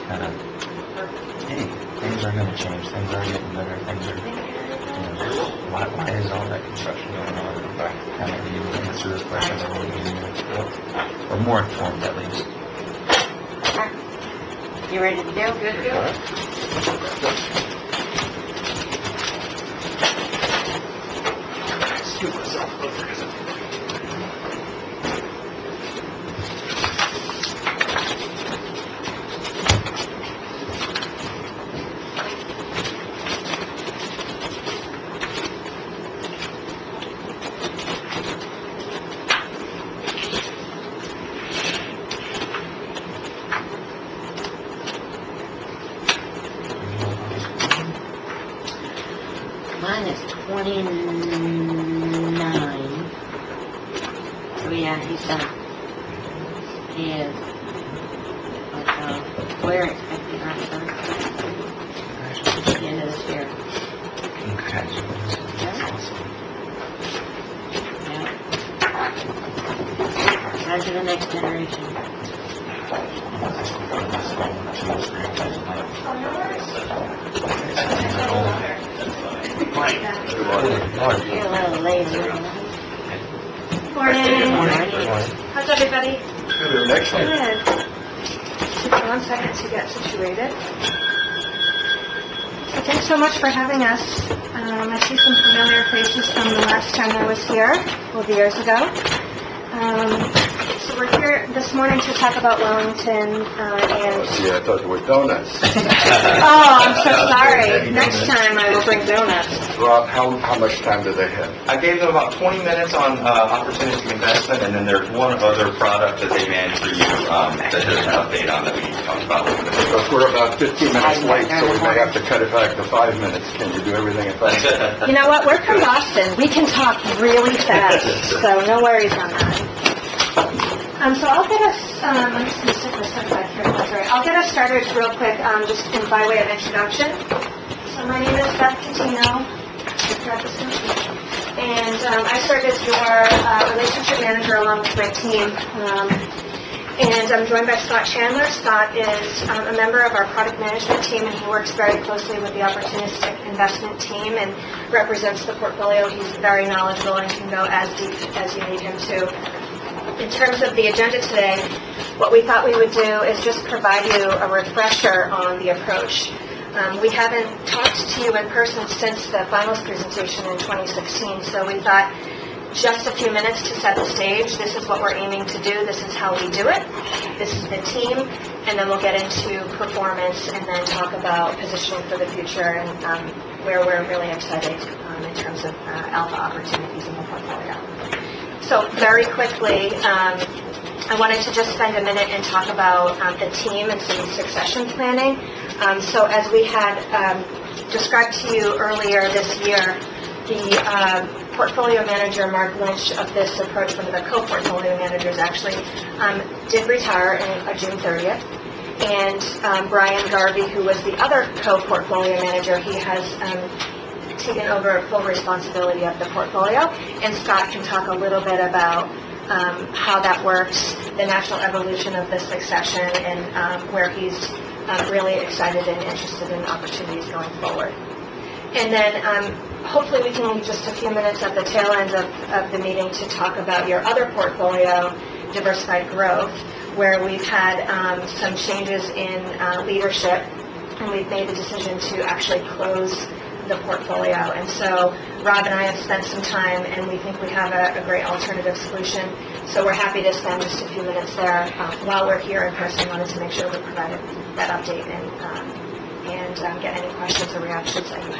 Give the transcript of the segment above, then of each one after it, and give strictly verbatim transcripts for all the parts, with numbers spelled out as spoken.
kind of, hey, things are going to change, things are getting better, things are, you know, why, why is all that construction going on? Kind of you answer this question a little bit, or more informed at least. You ready to go? Good, good. Scoop myself over. Mine is twenty-nine. Oh yeah, he's done. He is. But, uh, we're expecting our son at the end of this year. Okay. Yeah. On to the next generation. Good morning. You're a little late. Morning. Morning. How's everybody? Good. Excellent. Good. Take one second to get situated. So thanks so much for having us. Um, I see some familiar faces from the last time I was here, twelve years ago. Um, so we're here this morning to talk about Wellington uh, and... Yeah, I thought there were donuts. Oh, I'm so sorry. Next time I will bring donuts. Rob, how, how much time do they have? I gave them about twenty minutes on uh, opportunistic investment, and then there's one other product that they managed for you um, that there's an update on that we talked about. Because we're about fifteen minutes late, so we may have to cut it back to five minutes. Can you do everything in five minutes? You know what? We're from Boston. We can talk really fast, so no worries on that. Um, so I'll get us, um, I'm just going to stick this stuff back here. That's right. I'll get us started real quick, um, just in, by way of introduction. So my name is Beth Catino, and um, I serve as your uh, relationship manager along with my team. Um, and I'm joined by Scott Chandler. Scott is um, a member of our product management team, and he works very closely with the opportunistic investment team and represents the portfolio. He's very knowledgeable and can go as deep as you need him to. In terms of the agenda today, what we thought we would do is just provide you a refresher on the approach. Um, we haven't talked to you in person since the finals presentation in twenty sixteen, so we thought just a few minutes to set the stage. This is what we're aiming to do. This is how we do it. This is the team, and then we'll get into performance and then talk about positioning for the future and um, where we're really excited um, in terms of uh, alpha opportunities in the portfolio. So very quickly, um, I wanted to just spend a minute and talk about um, the team and some succession planning. Um, so as we had um, described to you earlier this year, the uh, portfolio manager, Mark Lynch, of this approach, one of the co-portfolio managers actually, um, did retire on uh, June thirtieth. And um, Brian Garvey, who was the other co-portfolio manager, he has um, taken over full responsibility of the portfolio, and Scott can talk a little bit about um, how that works, the natural evolution of the succession, and um, where he's um, really excited and interested in opportunities going forward. And then um, hopefully we can use just a few minutes at the tail end of, of the meeting to talk about your other portfolio, Diversified Growth, where we've had um, some changes in uh, leadership, and we've made the decision to actually close the portfolio. And so Rob and I have spent some time, and we think we have a, a great alternative solution. So we're happy to spend just a few minutes there uh, while we're here in person. Wanted to make sure we provided that update and um, and um, get any questions or reactions that you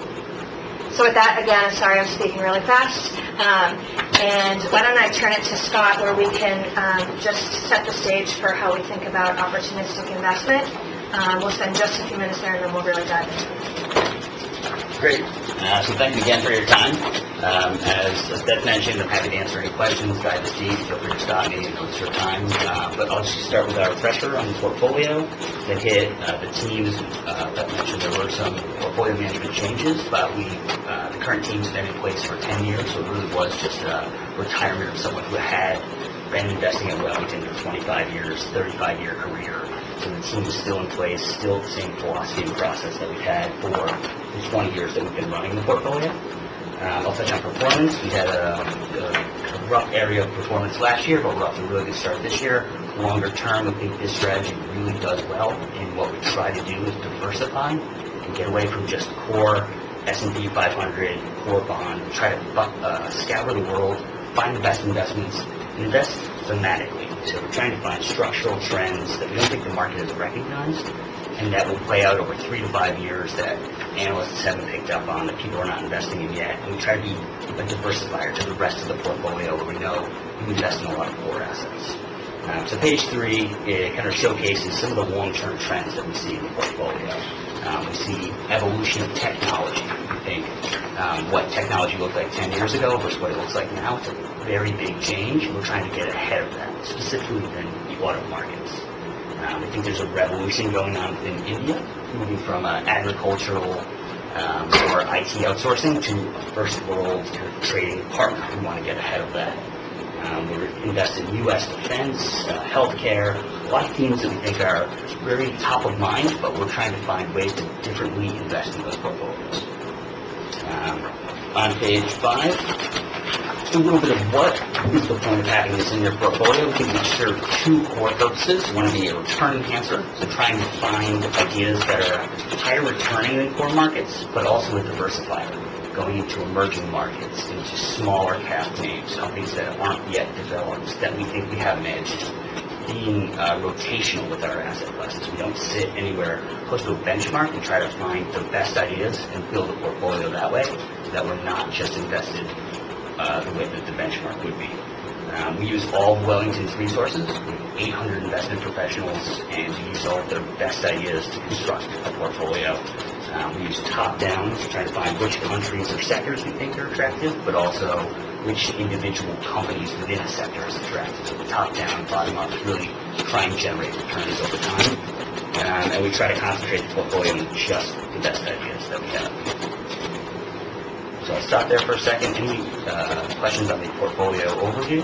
have. So with that, again, I'm sorry I'm speaking really fast. Um, and why don't I turn it to Scott, where we can um, just set the stage for how we think about opportunistic investment. Um, we'll spend just a few minutes there, and then we'll really dive into it. Great. Uh, so thank you again for your time. Um, as, as Beth mentioned, I'm happy to answer any questions, guide the team, feel free to stop me, know it's your time. Uh, but I'll just start with our refresher on the portfolio that hit uh, the teams. Uh, Beth mentioned there were some portfolio management changes, but we, uh, the current team's been in place for ten years, so it really was just a retirement of someone who had been investing in Wellington for twenty-five years, thirty-five year career. So the team is still in place, still the same philosophy and process that we've had for the twenty years that we've been running the portfolio. Um, I'll touch on performance. We had a, a, a rough area of performance last year, but we're off to a really good start this year. Longer term, we think this strategy really does well, and what we try to do is diversify and get away from just core S and P five hundred, core bond, and try to uh, scour the world, find the best investments, and invest thematically. So we're trying to find structural trends that we don't think the market has recognized, and that will play out over three to five years that analysts haven't picked up on, that people are not investing in yet. And we try to be a diversifier to the rest of the portfolio where we know we invest in a lot of core assets. Um, so page three, it kind of showcases some of the long-term trends that we see in the portfolio. Um, we see evolution of technology. We think um, what technology looked like ten years ago versus what it looks like now. It's a very big change. We're trying to get ahead of that, specifically within the auto markets. Um, I think there's a revolution going on within India, moving from uh, agricultural um, or I T outsourcing to a first world kind of trading partner. We want to get ahead of that. Um, we're invested in U S defense, uh, healthcare, a lot of themes that we think are very top of mind, but we're trying to find ways to differently invest in those portfolios. Um, on page five, just a little bit of what is the point of having this in your portfolio. We think we serve two core purposes. We want to be a return enhancer, so trying to find ideas that are higher returning than core markets, but also a diversifier, going into emerging markets, into smaller cap names, companies that aren't yet developed, that we think we have an edge, being uh, rotational with our asset classes. We don't sit anywhere close to a benchmark. We try to find the best ideas and build a portfolio that way, so that we're not just invested uh, the way that the benchmark would be. Um, we use all of Wellington's resources, eight hundred investment professionals, and we use all of their best ideas to construct a portfolio. Um, we use top-down to try to find which countries or sectors we think are attractive, but also which individual companies within a sector is attractive. So the top-down, bottom-up is really try and generate returns over time. Um, and we try to concentrate the portfolio on just the best ideas that we have. So I'll stop there for a second. Any uh, questions on the portfolio overview?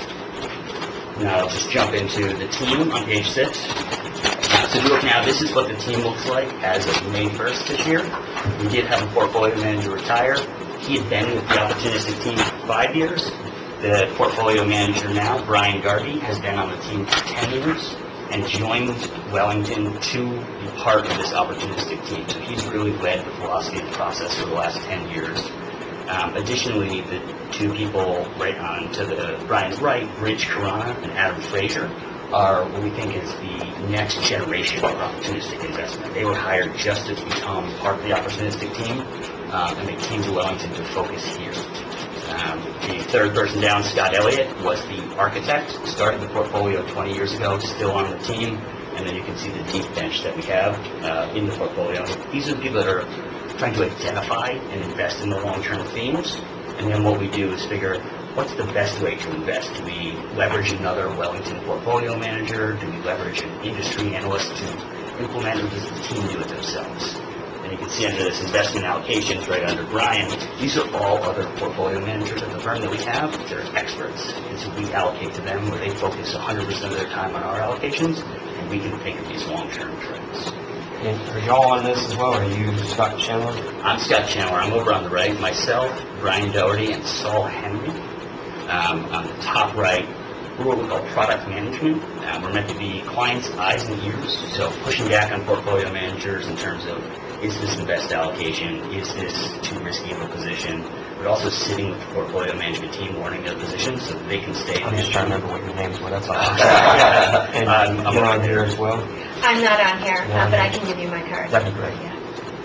Now I'll just jump into the team on page six. Uh, so if you look now, this is what the team looks like as of May first this year. We did have a portfolio manager retire. He had been with the opportunistic team for five years. The portfolio manager now, Brian Garvey, has been on the team for ten years and joined Wellington to be part of this opportunistic team. So he's really led the philosophy and process for the last ten years. Um, additionally, the two people right on to the Brian's right, Bridge Karana and Adam Frazier, are what we think is the next generation of opportunistic investment. They were hired just to become part of the opportunistic team, um, and they came to Wellington to focus here. Um, the third person down, Scott Elliott, was the architect, started the portfolio twenty years ago, still on the team, and then you can see the deep bench that we have uh, in the portfolio. These are the people that are trying to identify and invest in the long-term themes, and then what we do is figure what's the best way to invest. Do we leverage another Wellington portfolio manager? Do we leverage an industry analyst to implement, or does the team do it themselves? And you can see under this investment allocations right under Brian, these are all other portfolio managers at the firm that we have. They're experts, and so we allocate to them where they focus one hundred percent of their time on our allocations, and we can think of these long-term trends. And are y'all on this as well, or are you Scott Chandler? I'm Scott Chandler. I'm over on the right. Myself, Brian Doherty, and Saul Henry. Um, on the top right, we're what we call product management. Um, we're meant to be clients' eyes and ears, so pushing back on portfolio managers in terms of, is this the best allocation? Is this too risky of a position? But also sitting with the portfolio management team, warning their positions so that they can stay. I'm just trying to remember what your names were, that's all. And Um, I'm you're on on here as well? I'm not on here, Yeah. uh, but I can give you my card. That'd be great. Yeah.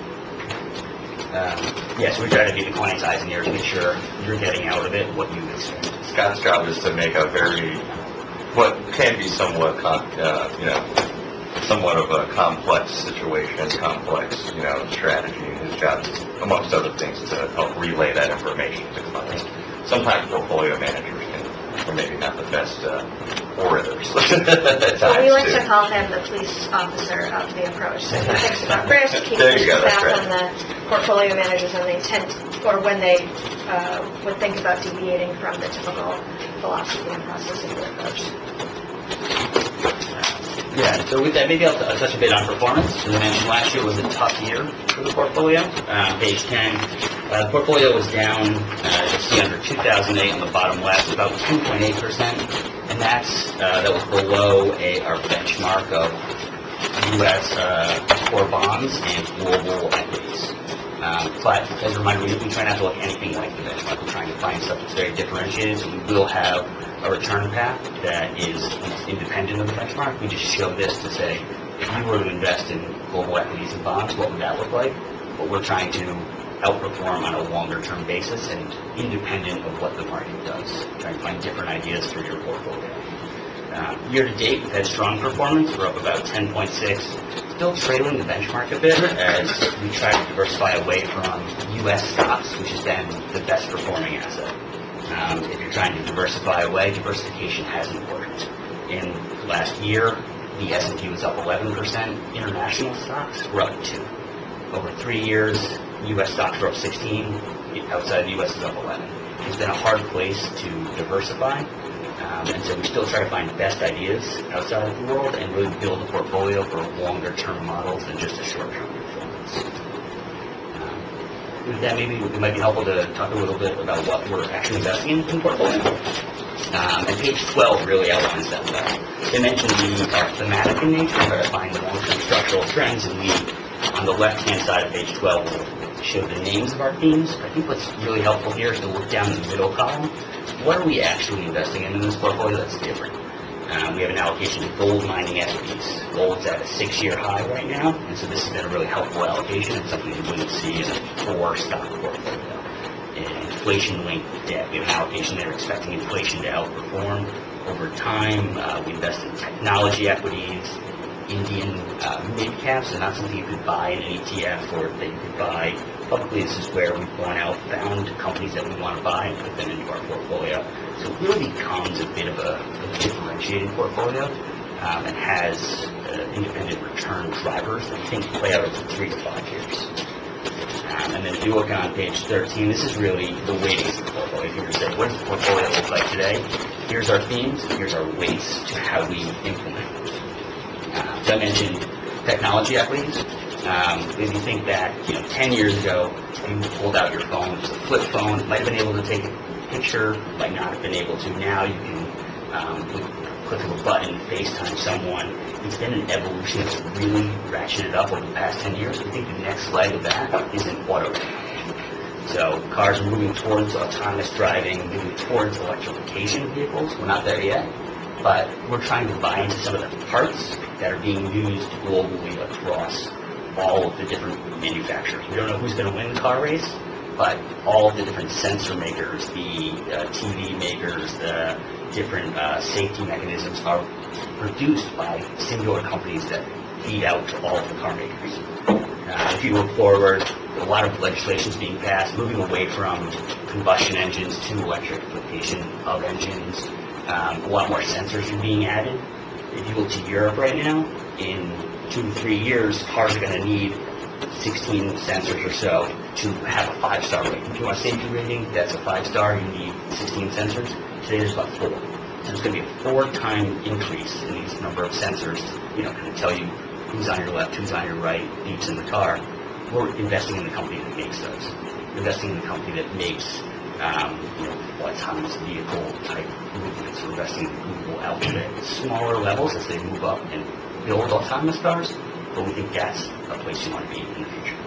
Um, yes, we try to be the client's eyes and ears, make sure you're getting out of it what you expect. Scott's job is to make a very, what can be somewhat, com- uh, you know, somewhat of a complex situation, complex, you know, strategy. And his job is, amongst other things, to help relay that information to clients. Sometimes portfolio managers can, are maybe not the best uh, orators. Well, we like to call him the police officer of the approach. So he thinks about risk, he There you pushes go, that's back right. on the portfolio managers and they tend, or when they uh, would think about deviating from the typical philosophy and process of the approach. Yeah, so with that, maybe I'll, I'll touch a bit on performance. As I mentioned, last year was a tough year for the portfolio. Uh, page ten, uh, the portfolio was down, uh, you see under two thousand eight on the bottom left, about two point eight percent, and that's, uh, that was below a, our benchmark of U S uh, core bonds and global equities. Um, but as a reminder, we, we try not to look anything like the benchmark. We're trying to find stuff that's very differentiated, so we will have a return path that is independent of the benchmark. We just show this to say, if you were to invest in global equities and bonds, what would that look like? But we're trying to outperform on a longer term basis and independent of what the market does. Trying to find different ideas for your portfolio. Uh, year to date, we've had strong performance. We're up about ten point six. Still trailing the benchmark a bit as we try to diversify away from U S stocks, which has been the best performing asset. Um, if you're trying to diversify away, diversification hasn't worked. In last year, the S and P was up eleven percent. International stocks were up two. Over three years, U S stocks were up sixteen. Outside the U S is up eleven. It's been a hard place to diversify. Um, and so we still try to find the best ideas outside of the world and really build a portfolio for longer term models than just a short term performance. Um, with that, maybe it might be helpful to talk a little bit about what we're actually investing in in the portfolio. Um, and page twelve really outlines that well. They mentioned the are thematic in nature, try to find the long term structural trends, and we, on the left hand side of page twelve, will show the names of our themes. I think what's really helpful here is to look down the middle column. What are we actually investing in in this portfolio that's different? Um, we have an allocation to gold mining equities. Gold's at a six-year high right now, and so this has been a really helpful allocation. It's something you wouldn't see in a core stock portfolio. And inflation-linked debt, we have an allocation there expecting inflation to outperform over time. Uh, we invest in technology equities, Indian uh, mid-caps, and not something you could buy in an E T F or that you could buy publicly. This is where we've gone out, found companies that we want to buy, and put them into our portfolio. So it really becomes a bit of a, a differentiated portfolio um, and has uh, independent return drivers that I think play out over three to five years. Um, and then if you look on page thirteen, this is really the weightings of the portfolio. If you were to say, what does the portfolio look like today? Here's our themes, here's our weights to how we implement. Uh, so I mentioned technology equities. Um, if you think that, you know, ten years ago, you pulled out your phone, it was a flip phone, might have been able to take a picture, might not have been able to. Now you can, um, with a click of a button, FaceTime someone. It's been an evolution that's really ratcheted up over the past ten years. We think the next leg of that is in auto. So cars are moving towards autonomous driving, moving towards electrification of vehicles. We're not there yet, but we're trying to buy into some of the parts that are being used globally across all of the different manufacturers. We don't know who's going to win the car race, but all of the different sensor makers, the uh, T V makers, the different uh, safety mechanisms are produced by singular companies that feed out to all of the car makers. Uh, if you look forward, a lot of legislation is being passed, moving away from combustion engines to electrification of engines. Um, a lot more sensors are being added. If you look to Europe right now, in two to three years, cars are going to need sixteen sensors or so to have a five-star rating. If you want a safety rating, that's a five-star, you need sixteen sensors. Today there's about four. So there's going to be a four-time increase in these number of sensors, you know, kind of tell you who's on your left, who's on your right, beeps in the car. We're investing in the company that makes those. We're investing in the company that makes um, you know, autonomous vehicle type movements. We're investing in Google Alphabet, smaller levels as they move up and build autonomous cars, but we think that's a place you want to be in the future.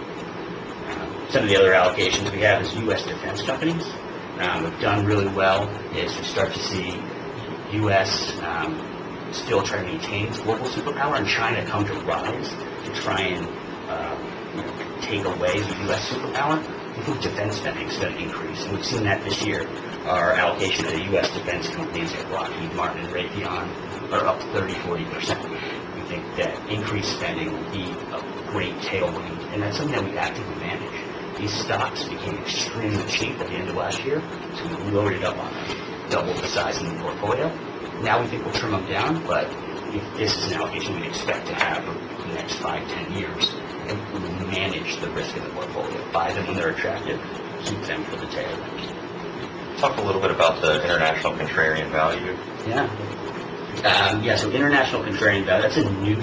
Um, some of the other allocations we have is U S defense companies. Um, we've done really well as we start to see U S um, still try to maintain its global superpower and China come to rise to try and uh, you know, take away the U S superpower. I think defense spending is going to increase, and we've seen that this year. Our allocation to U S defense companies like Lockheed Martin and Raytheon are up thirty, forty percent. We think that increased spending will be a great tailwind, and that's something that we actively manage. These stocks became extremely cheap at the end of last year, so we loaded up on them, doubled the size of the portfolio. Now we think we'll trim them down, but if this is an allocation we'd expect to have for the next five, ten years, and we will manage the risk of the portfolio. Buy them when they're attractive, keep them for the tail end. Talk a little bit about the international contrarian value. Yeah. Um, yeah, so international contrarian value, that's a new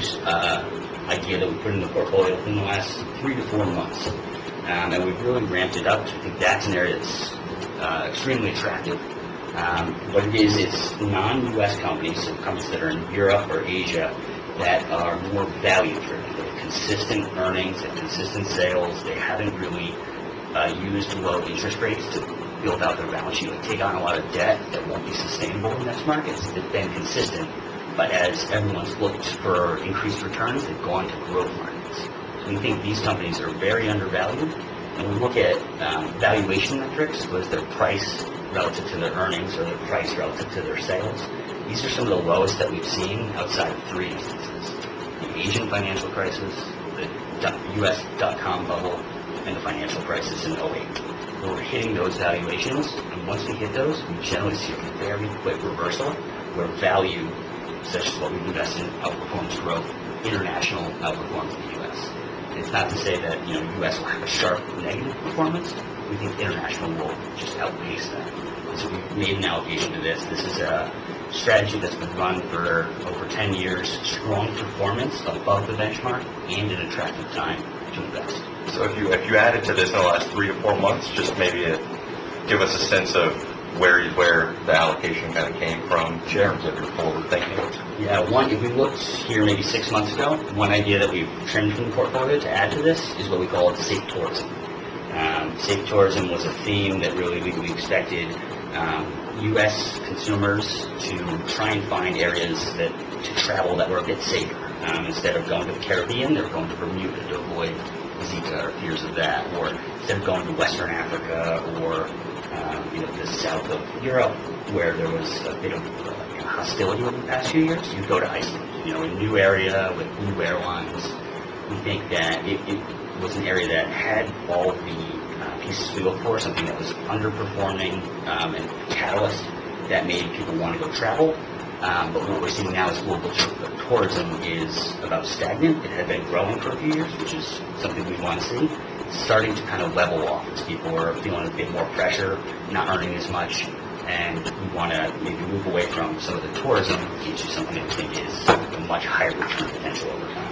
uh, idea that we put in the portfolio within the last three to four months. Um, and we've really ramped it up. I think that's an area that's uh, extremely attractive. Um, what it is, it's non-U S companies, so companies that are in Europe or Asia, that are more value-driven. They have consistent earnings, they have consistent sales. They haven't really uh, used low interest rates to build out their balance sheet, like take on a lot of debt that won't be sustainable in next markets. They've been consistent, but as everyone's looked for increased returns, they've gone to growth markets. So we think these companies are very undervalued. And we look at um, valuation metrics, was their price relative to their earnings or their price relative to their sales. These are some of the lowest that we've seen outside of three instances: the Asian financial crisis, the U S dot-com bubble, and the financial crisis in oh eight. We're hitting those valuations, and once we hit those, we generally see a very quick reversal where value, such as what we've invested in, outperforms growth. International outperforms the U S. It's not to say that, you know, U S will have a sharp negative performance. We think international will just outpace that. So we've made an allocation to this. This is a strategy that's been run for over ten years. Strong performance above the benchmark and an attractive time to invest. So if you if you added to this in the last three to four months, just maybe a, give us a sense of where where the allocation kind of came from in terms of your forward thinking. Yeah, one, if we looked here maybe six months ago, one idea that we've trimmed from the portfolio to add to this is what we call safe tourism. Um, safe tourism was a theme that really we, we expected um, U S consumers to try and find areas that to travel that were a bit safer. Um, instead of going to the Caribbean, they were going to Bermuda to avoid Zika or fears of that, or instead of going to Western Africa or um, you know, the south of Europe, where there was a bit of uh, you know, hostility over the past few years, you go to Iceland, you know, a new area with Blue Airlines. We think that it, it was an area that had all the uh, pieces we look for, something that was underperforming um, and a catalyst that made people want to go travel. Um, but what we're seeing now is global t- tourism is about stagnant. It had been growing for a few years, which is something we want to see. It's starting to kind of level off as people are feeling a bit more pressure, not earning as much, and we want to maybe move away from some of the tourism into something that we think is a much higher return potential over time.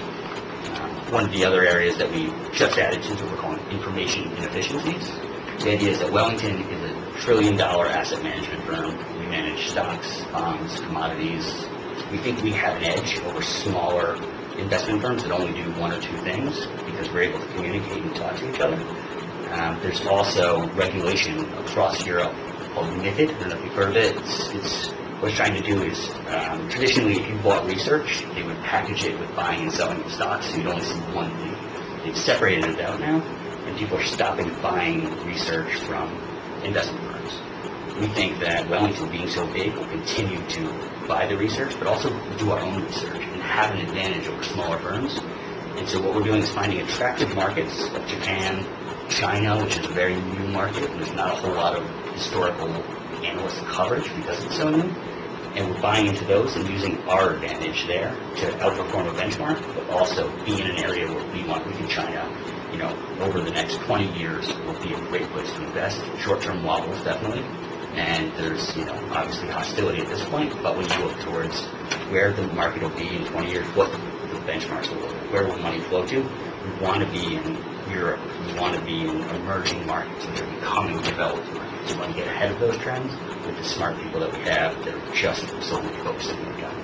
Um, one of the other areas that we just added to is what we're calling information inefficiencies. The idea is that Wellington is a trillion dollar asset management firm. We manage stocks, bonds, commodities. We think we have an edge over smaller investment firms that only do one or two things because we're able to communicate and talk to each other. Um, there's also regulation across Europe called MiFID. I don't know if you've heard of it. It's, it's what it's trying to do is um, traditionally if you bought research, they would package it with buying and selling of stocks, so you'd only see one thing. They've separated it out now, and people are stopping buying research from investment firms. We think that Wellington, being so big, will continue to buy the research, but also do our own research and have an advantage over smaller firms. And so what we're doing is finding attractive markets like Japan, China, which is a very new market, and there's not a whole lot of historical analyst coverage because it's so new. And we're buying into those and using our advantage there to outperform a benchmark, but also be in an area where we want, we think China, you know, over the next twenty years will be a great place to invest. Short-term wobbles, definitely. And there's, you know, obviously hostility at this point, but when you look towards where the market will be in twenty years, what the benchmarks will look like, where will money flow to, we want to be in Europe, we want to be in emerging markets that are becoming developed markets. We want to get ahead of those trends with the smart people that we have that are just solely focusing on that.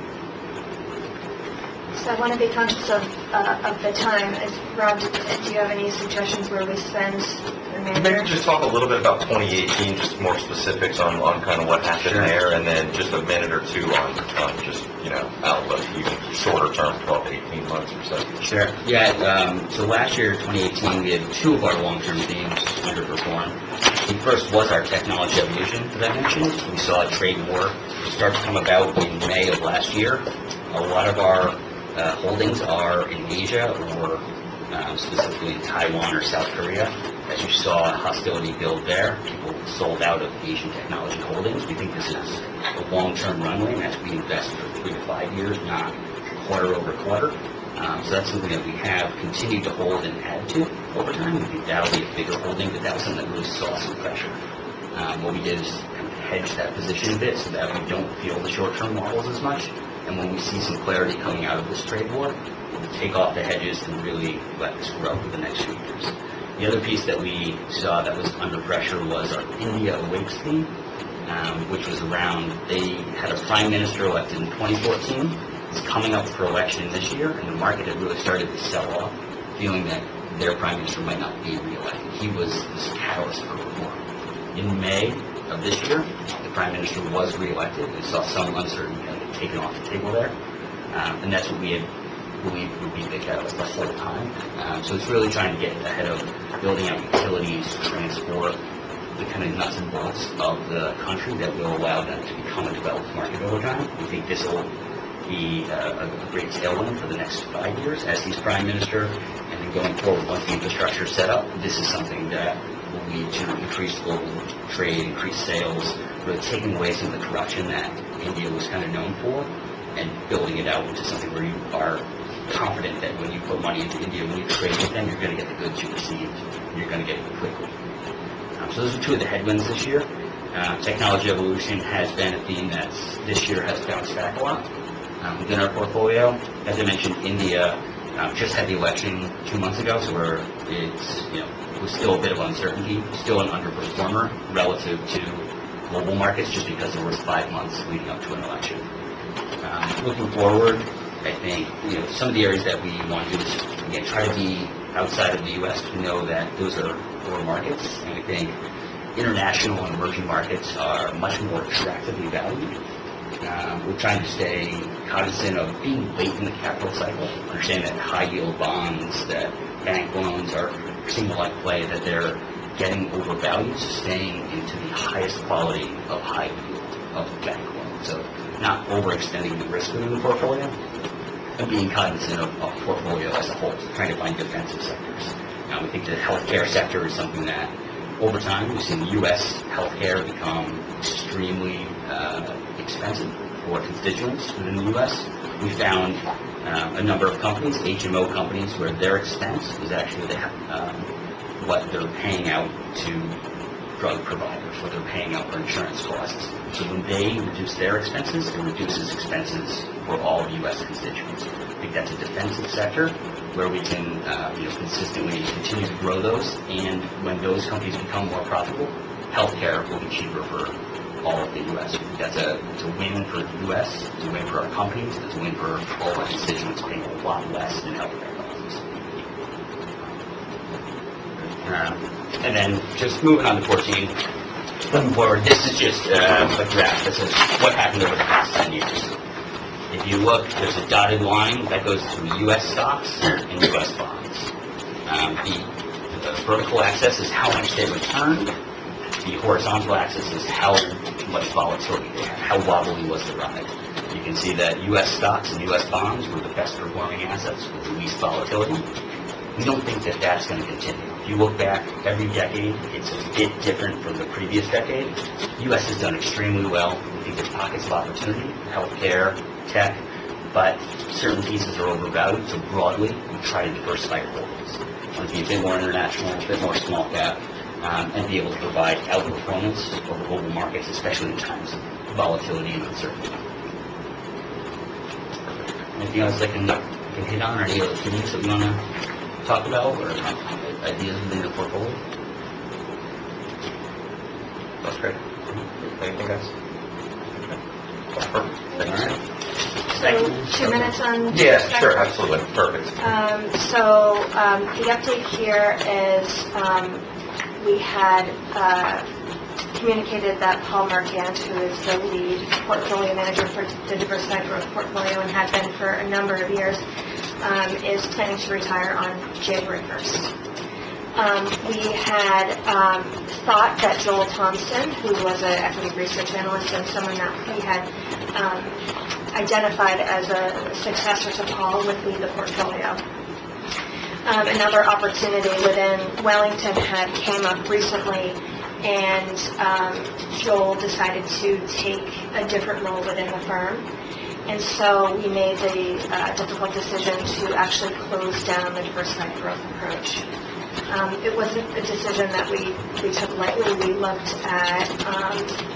So I want to be conscious of, uh, of the time. As Rob, do you have any suggestions where we spend the remainder? Maybe just talk a little bit about twenty eighteen, just more specifics on, on kind of what happened Sure. there, and then just a minute or two on, on just, you know, outlook, even shorter term, twelve to eighteen months or so. Sure. Yeah, um, so last year, twenty eighteen, we had two of our long-term themes underperform. The first was our technology evolution, as I mentioned. We saw a trade war start to come about in May of last year. A lot of our Uh, holdings are in Asia or um, specifically in Taiwan or South Korea. As you saw hostility build there, people sold out of Asian technology holdings. We think this is a long-term runway, and as we invest for three to five years, not quarter over quarter. Um, so that's something that we have continued to hold and add to over time. We think that'll be a bigger holding, but that was something that really saw some pressure. Um, what we did is kind of hedge that position a bit so that we don't feel the short-term wobbles as much. And when we see some clarity coming out of this trade war, we'll take off the hedges and really let this grow for the next few years. The other piece that we saw that was under pressure was our India Awakes theme, um, which was around, they had a prime minister elected in twenty fourteen. It's coming up for election this year, and the market had really started to sell off, feeling that their prime minister might not be reelected. He was this catalyst for reform. In May of this year, the prime minister was reelected. We saw some uncertainty kind of taken off the table there, um, and that's what we had believed would be the catalyst the whole time. Um, so it's really trying to get ahead of building out utilities, transport, the kind of nuts and bolts of the country that will allow them to become a developed market over time. We think this will be uh, a great tailwind for the next five years as he's prime minister, and then going forward, once the infrastructure is set up, this is something that will lead to increased global trade, increased sales, really taking away some of the corruption that India was kind of known for, and building it out into something where you are confident that when you put money into India, when you trade with them, you're going to get the goods you received, and you're going to get it quickly. Um, so those are two of the headwinds this year. Uh, technology evolution has been a theme that this year has bounced back a lot. Um, within our portfolio, as I mentioned, India um, just had the election two months ago, so we're, it's, you know, it was still a bit of uncertainty, still an underperformer relative to global markets, just because there was five months leading up to an election. Um, looking forward, I think, you know, some of the areas that we want to do is, again, try to be outside of the U S. We know that those are core markets, and we think international and emerging markets are much more attractively valued. Um, we're trying to stay cognizant of being late in the capital cycle, understand that high-yield bonds, that bank loans are seeing a lot of play, that they're getting overvalued, so staying into the highest quality of high yield of bank loans. So not overextending the risk within the portfolio, and being cognizant of, of portfolio as a whole, trying to find defensive sectors. Now, we think the healthcare sector is something that, over time, we've seen U S healthcare become extremely uh, expensive for constituents within the U S. We found um, a number of companies, H M O companies, where their expense is actually the, um, what they're paying out to drug providers, what they're paying out for insurance costs. So when they reduce their expenses, it reduces expenses for all U S constituents. I think that's a defensive sector where we can uh, you know, consistently continue to grow those, and when those companies become more profitable, healthcare will be cheaper for all of the U S. We think that's a, it's a win for the U S, it's a win for our companies, it's a win for all of our constituents paying a lot less in healthcare costs. Um, and then just moving on to fourteen, looking forward, this is just uh, a graph that says what happened over the past ten years. If you look, there's a dotted line that goes through U S stocks and U S bonds. Um, the, the vertical axis is how much they returned. The horizontal axis is how much volatility they had, how wobbly was the ride. You can see that U S stocks and U S bonds were the best performing assets with the least volatility. We don't think that that's going to continue. If you look back every decade, it's a bit different from the previous decade. The U S has done extremely well. We think there's pockets of opportunity, healthcare, tech, but certain pieces are overvalued, so broadly, we try to diversify our holdings. We want to be a bit more international, a bit more small cap, um, and be able to provide outperformance over global markets, especially in times of volatility and uncertainty. Anything else I can, I can hit on, or any other themes that we want to talk about, or ideas within your portfolio? That's great. Anything else? Perfect. All right. So, two minutes on... Yeah, sure, absolutely. Perfect. Um, so, um, the update here is, um, we had, uh, communicated that Paul Marquand, who is the lead portfolio manager for the Diversified Growth Portfolio and had been for a number of years, um, is planning to retire on January first. Um, we had um, thought that Joel Thompson, who was an equity research analyst and someone that we had um, identified as a successor to Paul, would lead the portfolio. Um, another opportunity within Wellington had came up recently, and um, Joel decided to take a different role within the firm. And so we made the uh, difficult decision to actually close down the diversified growth approach. Um, it wasn't a decision that we, we took lightly. We looked at, um,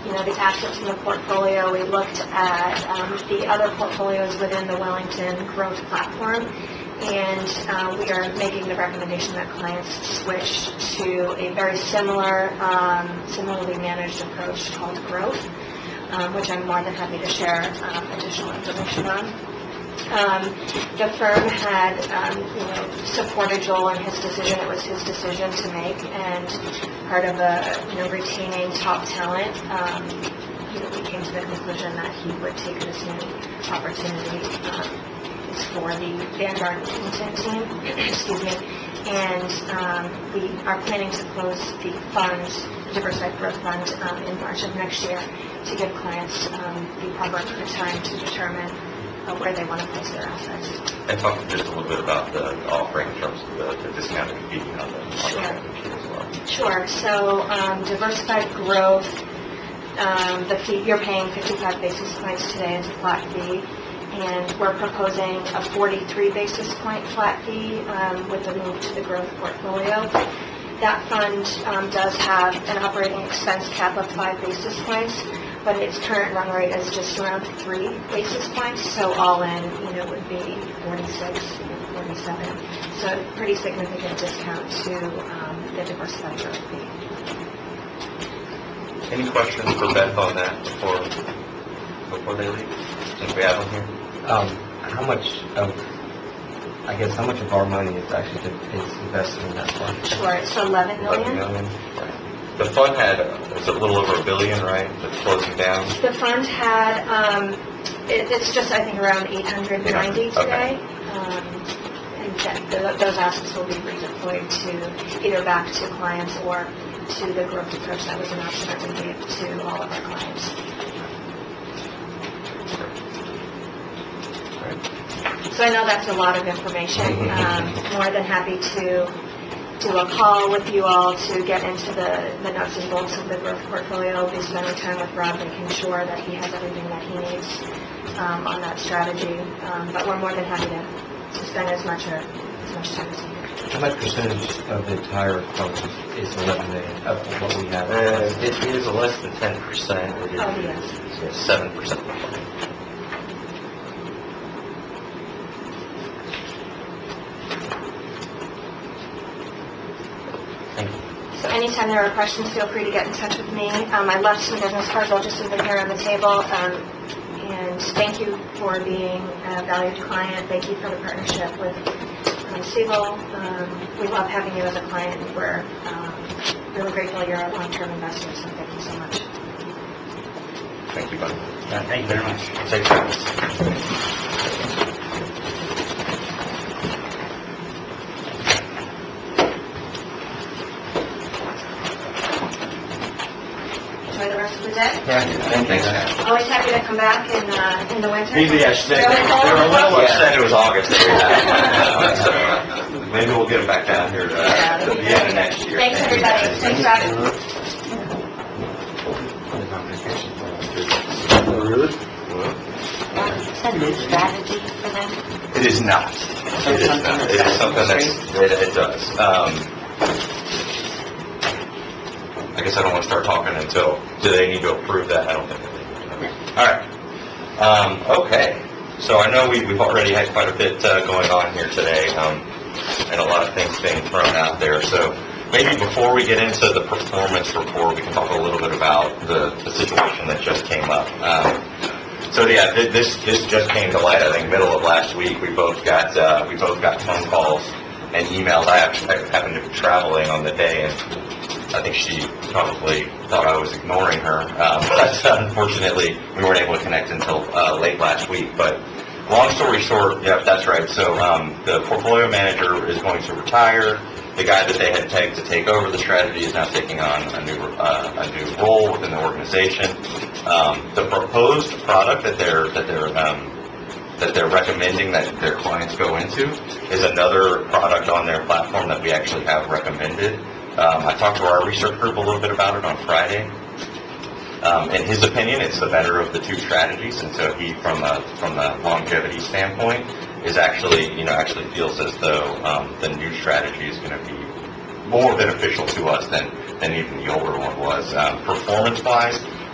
you know, the assets in the portfolio. We looked at um, the other portfolios within the Wellington Growth platform, and uh, we are making the recommendation that clients switch to a very similar, um, similarly managed approach called Growth, um, which I'm more than happy to share um, additional information on. Um, the firm had, um, you know, supported Joel in his decision. It was his decision to make, and part of a, you know, retaining top talent, um, you know, we came to the conclusion that he would take this new opportunity. Um, is for the Vanguard Wellington team, excuse me, and um, we are planning to close the fund, the Diversified Growth Fund, um, in March of next year to give clients um, the proper amount of time to determine Uh, where they want to place their assets. And talk just a little bit about the offering in terms of the, the discounted fee on the, on the Sure. fee as well. Sure. So um, Diversified Growth, um, the fee, you're paying fifty-five basis points today as a flat fee, and we're proposing a forty-three basis point flat fee um, with the move to the growth portfolio. That fund um, does have an operating expense cap of five basis points, but its current run rate is just around three basis points, so all in, you know, would be forty-six, forty-seven. So a pretty significant discount to um, the Diversified Growth fee. Any questions for Beth on that before, before they leave? Since we have them here. Um, how much of, I guess, how much of our money is actually is invested in that fund? Sure, it's eleven Eleven million. Right. The fund had, uh, it was a little over a billion, right? That's closing down. The fund had, um, it, it's just, I think, around eight hundred ninety today. Um, and that, th- those assets will be redeployed to either back to clients or to the growth approach. That was an option that we gave to all of our clients. So I know that's a lot of information. Um, more than happy to do a call with you all to get into the, the nuts and bolts of the growth portfolio. I'll be spending time with Rob, making sure that he has everything that he needs um, on that strategy. Um, but we're more than happy to, to spend as much or as much time as needed. How much percentage of the entire fund is eleven million of what we have? Uh, it is less than ten percent. It is Oh, yes. seven percent. So anytime there are questions, feel free to get in touch with me. Um, I left some business cards. I'll just leave them here on the table. Um, and thank you for being a valued client. Thank you for the partnership with um, Siebel. Um, we love having you as a client, and we're um, really grateful you're a long-term investor. So thank you so much. Thank you, buddy. Uh, Thank you very much. Safe travels. Enjoy the rest of the day. Thanks, man. Always happy to come back in uh, in the winter. Maybe I should. They Really cold. were a little upset it was August. So uh, maybe we'll get them back down here uh, at the end of next year. Thanks, everybody. Thanks, Rob. Really? Is that a new strategy for them? It is not. It is not. It is something that's, it, it does. Um, I guess I don't want to start talking until, do they need to approve that? I don't think that they do. All right. Um, okay. So I know we, we've already had quite a bit uh, going on here today, um, and a lot of things being thrown out there. So maybe before we get into the performance report, we can talk a little bit about the, the situation that just came up. Um, So yeah, th- this this just came to light. I think middle of last week, we both got uh, we both got phone calls and emails. I actually happened to be traveling on the day, and I think she probably thought I was ignoring her. Um, but unfortunately, we weren't able to connect until uh, late last week. But long story short, yeah, that's right. So um, the portfolio manager is going to retire. The guy that they had tagged to take over the strategy is now taking on a new uh, a new role within the organization. Um, the proposed product that they're that they're um, that they're recommending that their clients go into is another product on their platform that we actually have recommended. Um, I talked to our research group a little bit about it on Friday. Um, in his opinion, it's the better of the two strategies, and so he, from a from a longevity standpoint, is actually you know actually feels as though um, the new strategy is going to be more beneficial to us than than even the older one was. Um, performance-wise,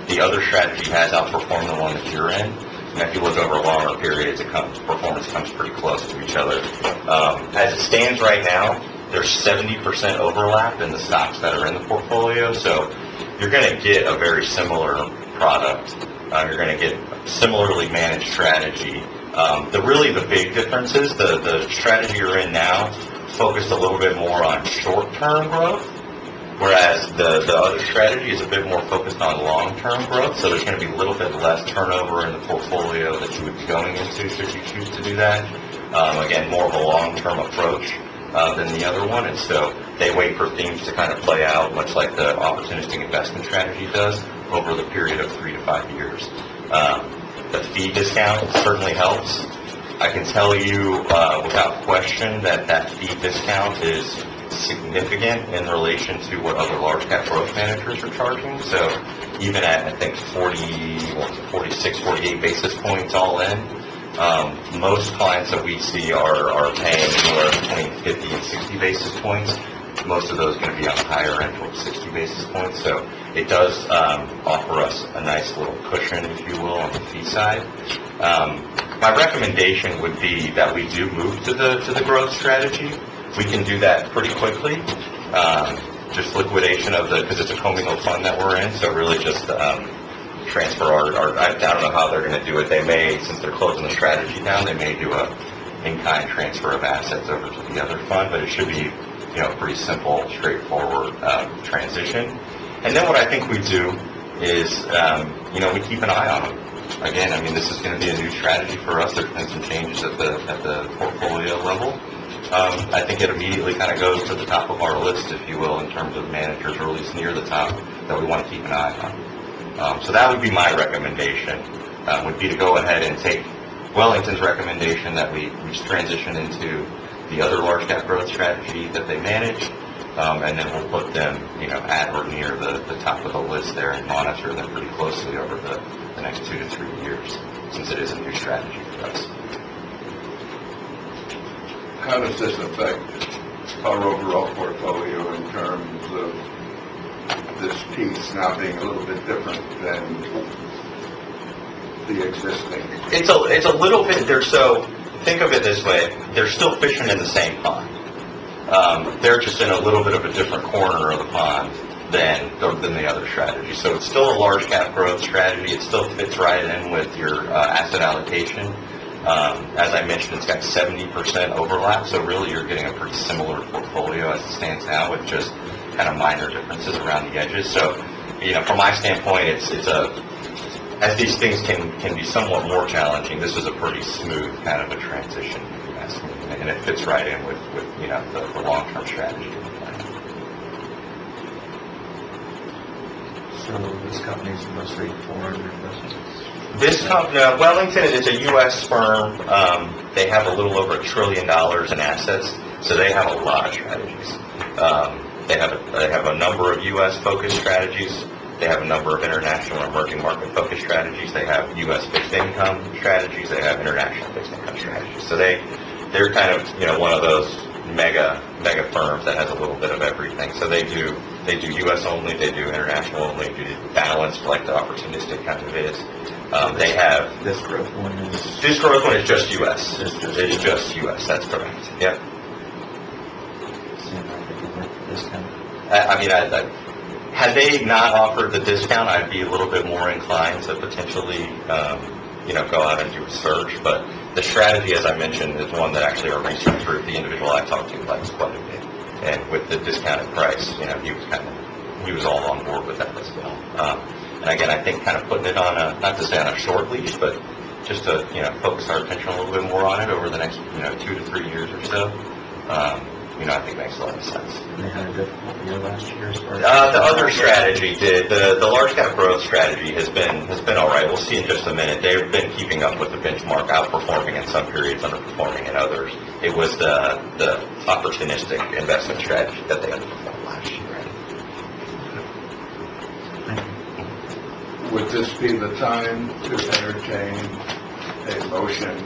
the other strategy has outperformed the one that you're in. And if you look over longer periods, it comes, performance comes pretty close to each other. Um, as it stands right now, there's seventy percent overlap in the stocks that are in the portfolio, so you're going to get a very similar product. Uh, you're going to get similarly managed strategy. Um, the really the big difference is the, the strategy you're in now focused a little bit more on short-term growth, whereas the, the other strategy is a bit more focused on long-term growth, so there's going to be a little bit less turnover in the portfolio that you would be going into should you choose to do that. Um, again, more of a long-term approach uh, than the other one, and so they wait for themes to kind of play out, much like the opportunistic investment strategy does, over the period of three to five years. Um, the fee discount certainly helps. I can tell you uh, without question that that fee discount is significant in relation to what other large cap growth managers are charging. So even at, I think, forty, forty-six, forty-eight basis points all in, um, most clients that we see are, are paying anywhere between fifty and sixty basis points. Most of those are going to be on the higher end, towards sixty basis points. So it does um, offer us a nice little cushion, if you will, on the fee side. Um, my recommendation would be that we do move to the to the growth strategy. We can do that pretty quickly. Um, just liquidation of the, because it's a commingled fund that we're in, so really just um, transfer our, our, I don't know how they're going to do it. They may, since they're closing the strategy down, they may do a in-kind transfer of assets over to the other fund, but it should be, you know, pretty simple, straightforward um, transition. And then what I think we do is, um, you know, we keep an eye on them. Again, I mean, this is going to be a new strategy for us. There's been some changes at the at the portfolio level. Um, I think it immediately kind of goes to the top of our list, if you will, in terms of managers, or at least near the top, that we want to keep an eye on. Um, so that would be my recommendation, um, would be to go ahead and take Wellington's recommendation that we, we transition into the other large cap growth strategy that they manage, um, and then we'll put them, you know, at or near the, the top of the list there and monitor them pretty closely over the, the next two to three years, since it is a new strategy for us. How does this affect our overall portfolio in terms of this piece now being a little bit different than the existing? It's a, it's a little bit, they're so, think of it this way, they're still fishing in the same pond. Um, they're just in a little bit of a different corner of the pond than, than the other strategy. So it's still a large cap growth strategy. It still fits right in with your uh, asset allocation. Um, as I mentioned, it's got seventy percent overlap, so really you're getting a pretty similar portfolio as it stands now, with just kind of minor differences around the edges. So, you know, from my standpoint, it's it's a, as these things can, can be somewhat more challenging, this is a pretty smooth kind of a transition, if you ask me, and it fits right in with, with you know, the, the long-term strategy of the plan. So this company is mostly foreign investments? This company, uh, Wellington, is a U S firm. Um, they have a little over a trillion dollars in assets, so they have a lot of strategies. Um, they have a, they have a number of U S focused strategies. They have a number of international emerging market focused strategies. They have U S fixed income strategies. They have international fixed income strategies. So they they're kind of, you know, one of those mega mega firms that has a little bit of everything. So they do they do U S only, they do international only, they do balanced like the opportunistic kind of is. Um, they have This growth one is... this growth one is just U S. It's just It is just U S. That's correct. Yep. Seemed like they could work for this kind of... I, I mean, I, I, had they not offered the discount, I'd be a little bit more inclined to potentially, um, you know, go out and do a search. But the strategy, as I mentioned, is one that actually our research group, the individual I talked to, likes quite a bit. And with the discounted price, you know, he was kind of, he was all on board with that as well. Um, and again, I think kind of putting it on a, not to say on a short leash, but just to, you know, focus our attention a little bit more on it over the next, you know, two to three years or so. Um, you know, I think makes a lot of sense. They had a difficult year last year as far as... Uh, the other strategy did. The, the large cap growth strategy has been has been all right. We'll see in just a minute. They've been keeping up with the benchmark, outperforming in some periods, underperforming in others. It was the the opportunistic investment strategy that they underperformed last year. Would this be the time to entertain a motion?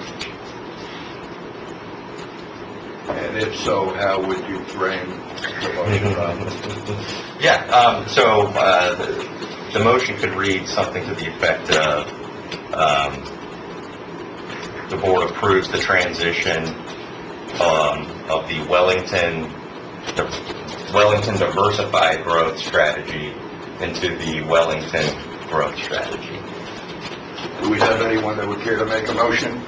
And if so, how would you frame the motion? Yeah. Um, so uh, the motion could read something to the effect of, um, the board approves the transition, um, of the Wellington, the Wellington Diversified Growth Strategy into the Wellington Growth Strategy. Do we have anyone that would care to make a motion?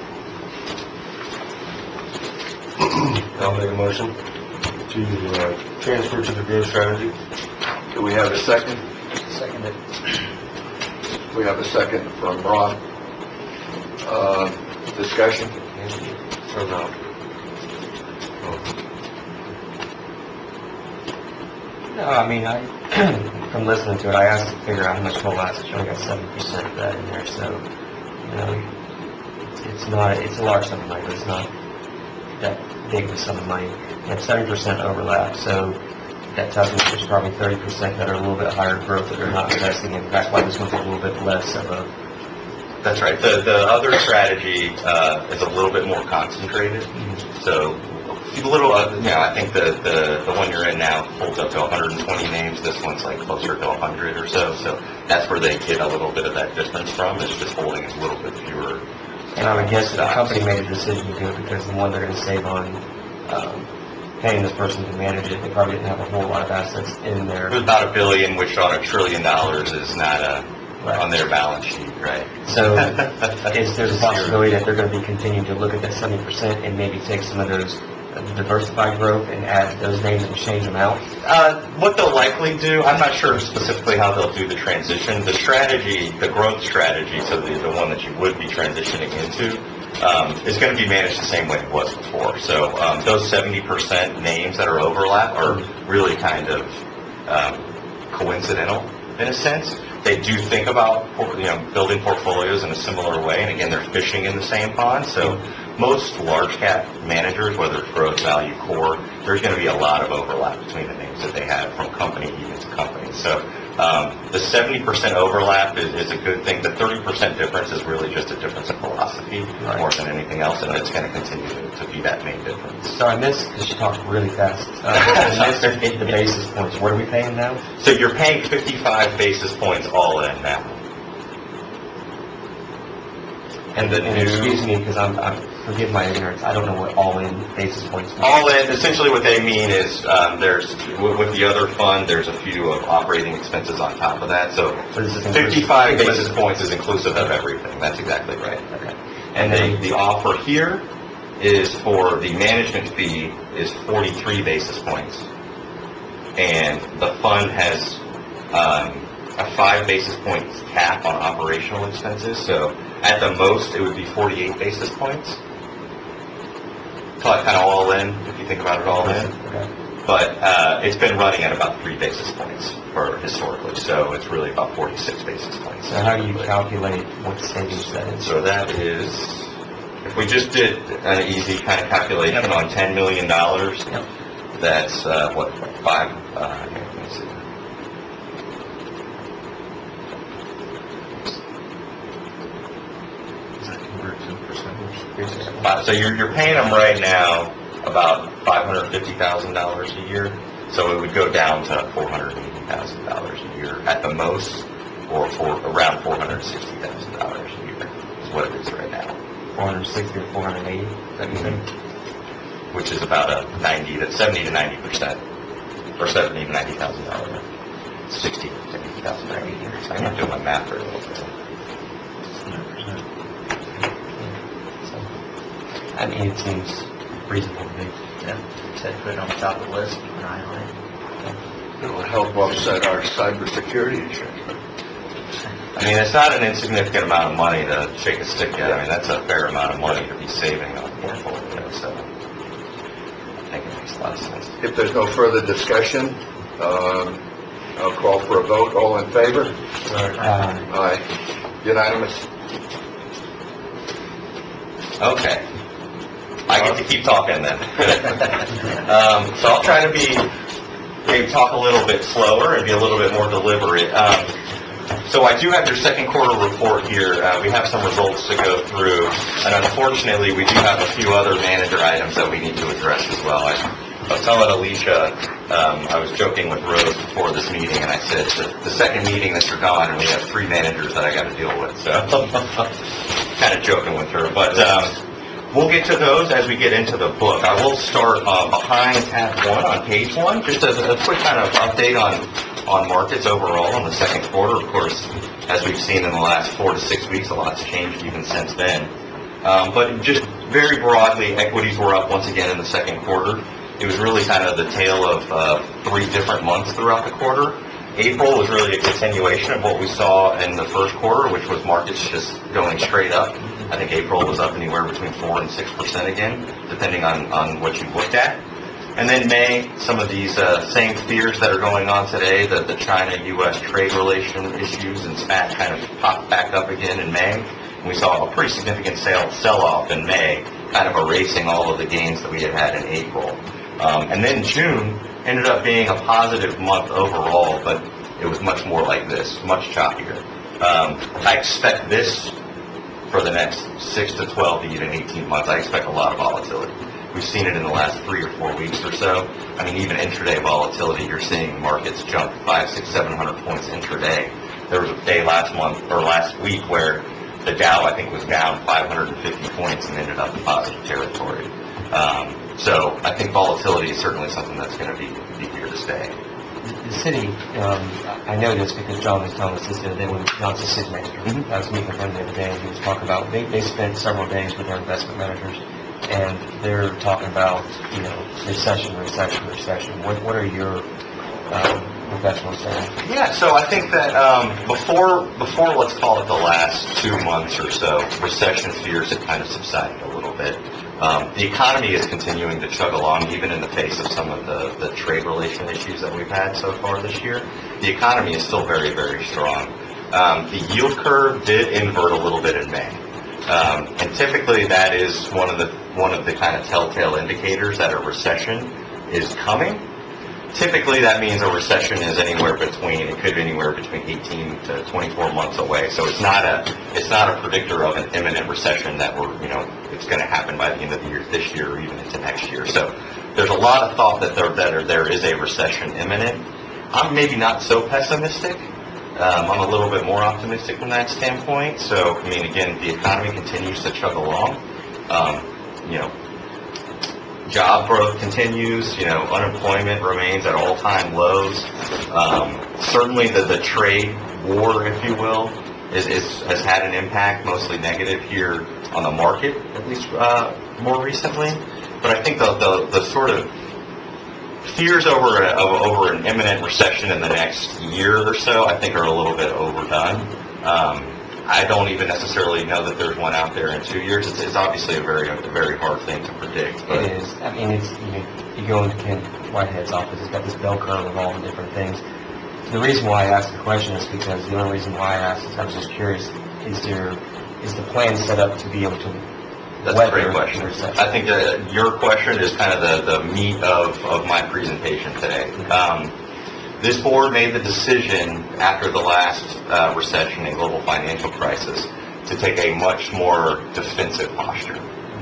I'll make a motion to uh, transfer to the growth strategy. Do we have a second? Second it. We have a second from Ron. Uh, discussion? Or no? No, I mean, I, from listening to it, I asked to figure out how much total assets. You only got seven percent of that in there, so, you know, it's, it's not, it's a large sum of money, but it's not that big of a sum of money. And seven percent overlap, so that tells me there's probably thirty percent that are a little bit higher growth that they're not investing in. That's why this one's a little bit less of a... That's right. The, the other strategy, uh, is a little bit more concentrated. So, a little, uh, you know, I think the, the, the one you're in now holds up to one hundred twenty names. This one's like closer to one hundred or so. So that's where they get a little bit of that difference from. It's just holding a little bit fewer. And I would guess that the company made a decision to do it because the one they're going to save on um, paying this person to manage it, they probably didn't have a whole lot of assets in there. There's about a billion, which on a trillion dollars is not a, Right. on their balance sheet, right? So is there a possibility that they're going to be continuing to look at that seventy percent and maybe take some of those uh, diversified growth and add those names and change them out? Uh, what they'll likely do, I'm not sure specifically how they'll do the transition. The strategy, the growth strategy, so the, the one that you would be transitioning into, um, is going to be managed the same way it was before. So um, those seventy percent names that are overlap are really kind of um, coincidental in a sense. They do think about, you know, building portfolios in a similar way, and again, they're fishing in the same pond. So most large cap managers, whether it's growth, value, core, there's going to be a lot of overlap between the names that they have from company even to company. So um, the seventy percent overlap is, is a good thing. The thirty percent difference is really just a difference in philosophy Right. more than anything else, and it's going to continue to, to be that main difference. So I missed, because you talked really fast, uh, I missed the basis points. What are we paying now? So you're paying fifty-five basis points all in now. And the And new... excuse me, because I'm, I'm, forgive my ignorance, I don't know what all-in basis points mean. All in, essentially what they mean is, um, there's, with with the other fund, there's a few of operating expenses on top of that, so So this is inclusive- fifty-five basis points is inclusive of everything, that's exactly right. Okay. And then the offer here is for, the management fee is forty-three basis points. And the fund has, um, a five basis points cap on operational expenses, so at the most, it would be forty-eight basis points. Kind of all in, if you think about it all in. Okay. But uh, it's been running at about three basis points for historically, so it's really about forty-six basis points. So how do you calculate what the savings that is? So that is, if we just did an easy kind of calculation on ten million dollars, Yep. that's uh, what, five, uh, here, let me see. Five- So you're, you're paying them right now about five hundred fifty thousand dollars a year. So it would go down to four hundred eighty thousand dollars a year at the most, or for around four hundred sixty thousand dollars a year is what it is right now, four hundred sixty or four hundred eighty, is that what you think? which is about a ninety to seventy to ninety percent, or seventy to ninety thousand dollars, sixty to eighty thousand dollars a year. So I'm not doing my math very well today. So, I mean, it seems reasonable to me. Yeah, so put it on the top of the list, keep an eye on it. It'll help offset our cybersecurity insurance. I mean, it's not an insignificant amount of money to shake a stick at. I mean, that's a fair amount of money to be saving on a portfolio, so I think it makes a lot of sense. If there's no further discussion, um, I'll call for a vote. All in favor? Uh, Aye. Unanimous? Okay. I get to keep talking then. um, so I'll try to be, maybe talk a little bit slower and be a little bit more deliberate. Um, so I do have your second quarter report here. Uh, we have some results to go through, and unfortunately, we do have a few other manager items that we need to address as well. I was telling Alicia, um, I was joking with Rose before this meeting, and I said, the, the second meeting that you're gone, and we have three managers that I got to deal with, so kind of joking with her. But um, we'll get to those as we get into the book. I will start uh, behind tab one on page one, just as a quick kind of update on, on markets overall in the second quarter. Of course, as we've seen in the last four to six weeks, a lot's changed even since then. Um, but just very broadly, equities were up once again in the second quarter. It was really kind of the tale of uh, three different months throughout the quarter. April was really a continuation of what we saw in the first quarter, which was markets just going straight up. I think April was up anywhere between four and six percent again, depending on, on what you looked at. And then May, some of these uh, same fears that are going on today, the, the China-U S trade relation issues and spat kind of popped back up again in May. We saw a pretty significant sale, sell-off in May, kind of erasing all of the gains that we had had in April. Um, and then June ended up being a positive month overall, but it was much more like this, much choppier. Um, I expect this for the next six to twelve to even eighteen months. I expect a lot of volatility. We've seen it in the last three or four weeks or so. I mean, even intraday volatility, you're seeing markets jump five, six, seven hundred points intraday. There was a day last month or last week where the Dow, I think, was down five hundred fifty points and ended up in positive territory. Um, so I think volatility is certainly something that's going to be, be here to stay. The city, um, I know this because John was telling us this the other day when John's the city manager. Mm-hmm. I was meeting with him the other day, and he was talking about, they, they spent several days with their investment managers, and they're talking about, you know, recession, recession, recession. What, what are your um, professionals saying? Yeah, so I think that um, before, before, let's call it the last two months or so, recession fears had kind of subsided a little bit. Um, the economy is continuing to chug along, even in the face of some of the, the trade relation issues that we've had so far this year. The economy is still very, very strong. Um, the yield curve did invert a little bit in May. Um, and typically that is one of the one of the kind of telltale indicators that a recession is coming. Typically that means a recession is anywhere between, it could be anywhere between eighteen to twenty-four months away. So it's not a it's not a predictor of an imminent recession that we're, you know, it's going to happen by the end of the year, this year, or even into next year. So there's a lot of thought that there, that are, there is a recession imminent. I'm maybe not so pessimistic. Um, I'm a little bit more optimistic from that standpoint. So, I mean, again, the economy continues to chug along. Um, you know, job growth continues. You know, unemployment remains at all-time lows. Um, certainly, the, the trade war, if you will, is, is has had an impact, mostly negative here on the market, at least uh, more recently. But I think the, the, the sort of fears over a, over an imminent recession in the next year or so, I think, are a little bit overdone. Um, I don't even necessarily know that there's one out there in two years. It's, it's obviously a very, a very hard thing to predict. But It is. I mean, it's, you, you go into Ken Whitehead's office, it's got this bell curve of all the different things. The reason why I asked the question is because the only reason why I asked is I was just curious, is there, is the plan set up to be able to that's a great question. I think that your question is kind of the, the meat of, of my presentation today. Um, this board made the decision after the last uh, recession and global financial crisis to take a much more defensive posture.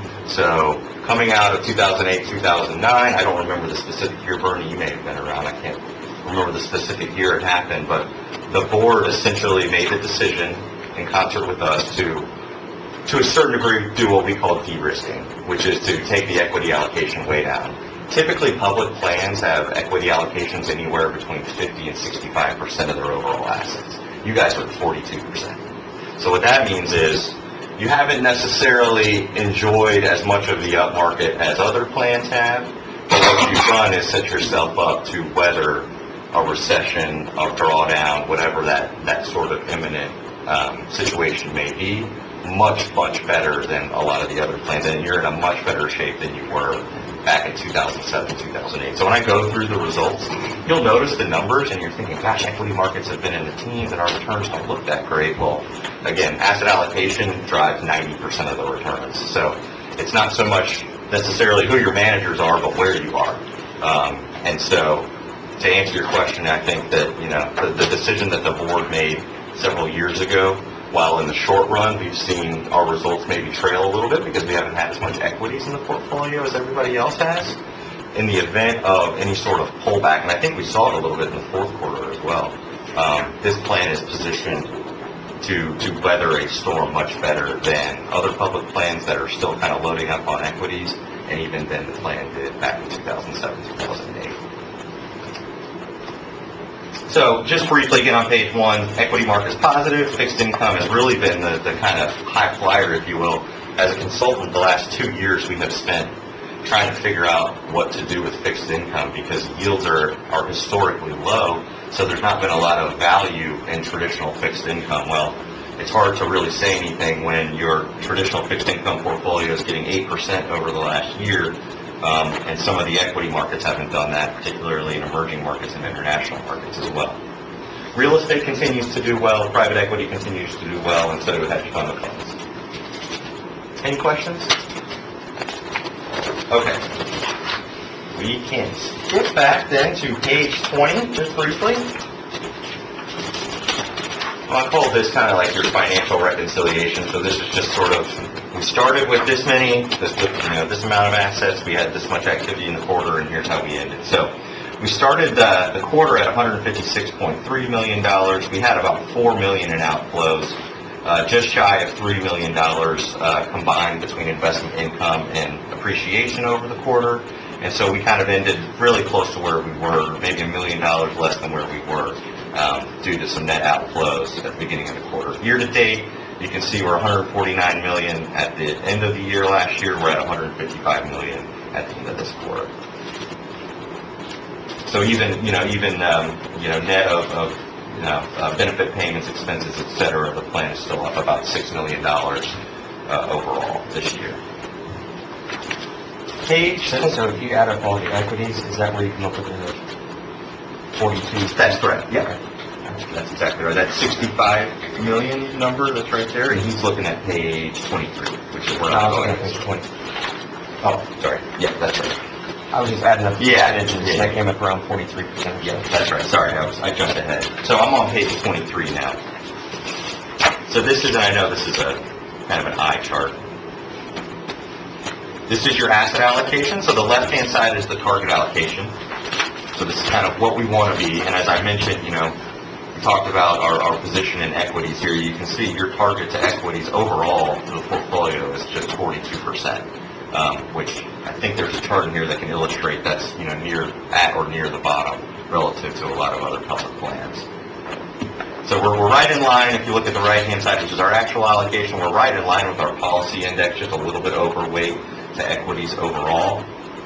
So coming out of two thousand eight, two thousand nine, I don't remember the specific year, Bernie, you may have been around, I can't remember the specific year it happened, but the board essentially made the decision in concert with us to to a certain degree, do what we call de-risking, which is to take the equity allocation way down. Typically, public plans have equity allocations anywhere between fifty and sixty-five percent of their overall assets. You guys are at forty-two percent. So what that means is you haven't necessarily enjoyed as much of the upmarket as other plans have, but what you've done is set yourself up to weather a recession, a drawdown, whatever that, that sort of imminent um, situation may be, much, much better than a lot of the other plans, and you're in a much better shape than you were back in two thousand seven, two thousand eight. So when I go through the results, you'll notice the numbers, and you're thinking, gosh, equity markets have been in the teens, and our returns don't look that great. Well, again, asset allocation drives ninety percent of the returns. So it's not so much necessarily who your managers are, but where you are. Um, and so to answer your question, I think that, you know, the, the decision that the board made several years ago, while in the short run we've seen our results maybe trail a little bit because we haven't had as much equities in the portfolio as everybody else has, in the event of any sort of pullback, and I think we saw it a little bit in the fourth quarter as well, um, this plan is positioned to, to weather a storm much better than other public plans that are still kind of loading up on equities, and even than the plan did back in two thousand seven, two thousand eight. So just briefly, again, on page one, equity market's positive. Fixed income has really been the, the kind of high flyer, if you will. As a consultant, the last two years we have spent trying to figure out what to do with fixed income because yields are, are historically low, so there's not been a lot of value in traditional fixed income. Well, it's hard to really say anything when your traditional fixed income portfolio is getting eight percent over the last year, um, and some of the equity markets haven't done that, particularly in emerging markets and international markets as well. Real estate continues to do well, private equity continues to do well, and so do hedge fund funds. Any questions? Okay. We can skip back then to page twenty, just briefly. Well, I call this kind of like your financial reconciliation. So this is just sort of, we started with this many, this, you know, this amount of assets. We had this much activity in the quarter, and here's how we ended. So we started uh, the quarter at one hundred fifty-six point three million dollars. We had about four million dollars in outflows. Uh, just shy of three million dollars uh, combined between investment income and appreciation over the quarter. And so we kind of ended really close to where we were, maybe a million dollars less than where we were um, due to some net outflows at the beginning of the quarter. Year to date, you can see we're one hundred forty-nine million dollars at the end of the year last year. We're at one hundred fifty-five million dollars at the end of this quarter. So even, you know, even, um, you know, net of, of you know, uh, benefit payments, expenses, et cetera, the plan is still up about six million dollars uh, overall this year. Page. So, so if you add up all the equities, is that where you come up with the forty-two? That's correct. Yeah. That's exactly right. That sixty-five million number that's right there, and he's looking at page twenty-three, which is where I I'm was going. looking at page twenty. Oh, sorry. Yeah, that's right. I was just adding up the Yeah, percentages, yeah. and I came up around forty-three percent. Yeah, that's right. Sorry, I was I jumped ahead. So I'm on page twenty-three now. So this is, and I know this is a kind of an eye chart. This is your asset allocation. So the left-hand side is the target allocation. So this is kind of what we want to be. And as I mentioned, you know, we talked about our, our position in equities here. You can see your target to equities overall for the portfolio is just forty-two percent. Um, which I think there's a chart in here that can illustrate that's, you know, near, at or near the bottom relative to a lot of other public plans. So we're, we're right in line. If you look at the right-hand side, which is our actual allocation, we're right in line with our policy index, just a little bit overweight to equities overall.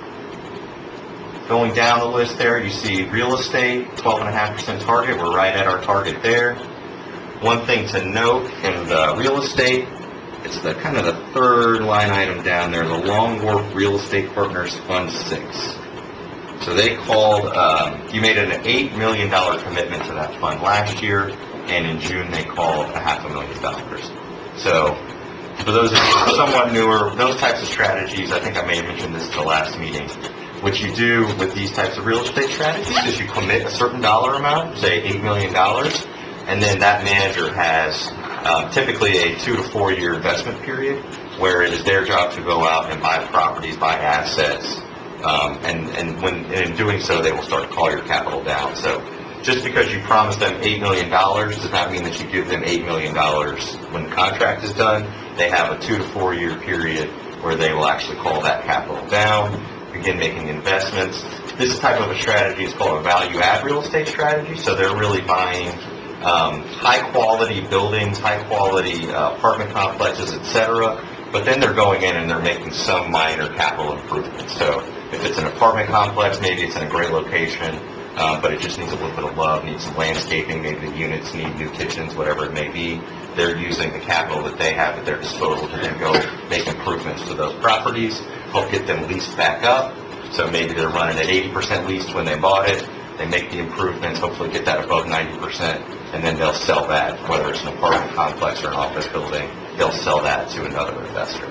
Going down the list there, you see real estate, twelve point five percent target. We're right at our target there. One thing to note in the real estate, it's the kind of the third line item down there, the Long Wharf Real Estate Partners Fund six. So they called, um, you made an eight million dollars commitment to that fund last year, and in June they called a half a million dollars. So for those of you who are somewhat newer, those types of strategies, I think I may have mentioned this at the last meeting, what you do with these types of real estate strategies is you commit a certain dollar amount, say eight million dollars, and then that manager has Um, typically a two to four year investment period where it is their job to go out and buy properties, buy assets, um, and, and when and in doing so, they will start to call your capital down. So just because you promise them eight million dollars does not mean that you give them eight million dollars when the contract is done. They have a two to four year period where they will actually call that capital down, begin making investments. This type of a strategy is called a value add real estate strategy. So they're really buying Um, high-quality buildings, high-quality uh, apartment complexes, et cetera, but then they're going in and they're making some minor capital improvements. So if it's an apartment complex, maybe it's in a great location, uh, but it just needs a little bit of love, needs some landscaping, maybe the units need new kitchens, whatever it may be. They're using the capital that they have at their disposal to then go make improvements to those properties, help get them leased back up. So maybe they're running at eighty percent leased when they bought it. They make the improvements, hopefully get that above ninety percent, and then they'll sell that, whether it's an apartment complex or an office building, they'll sell that to another investor.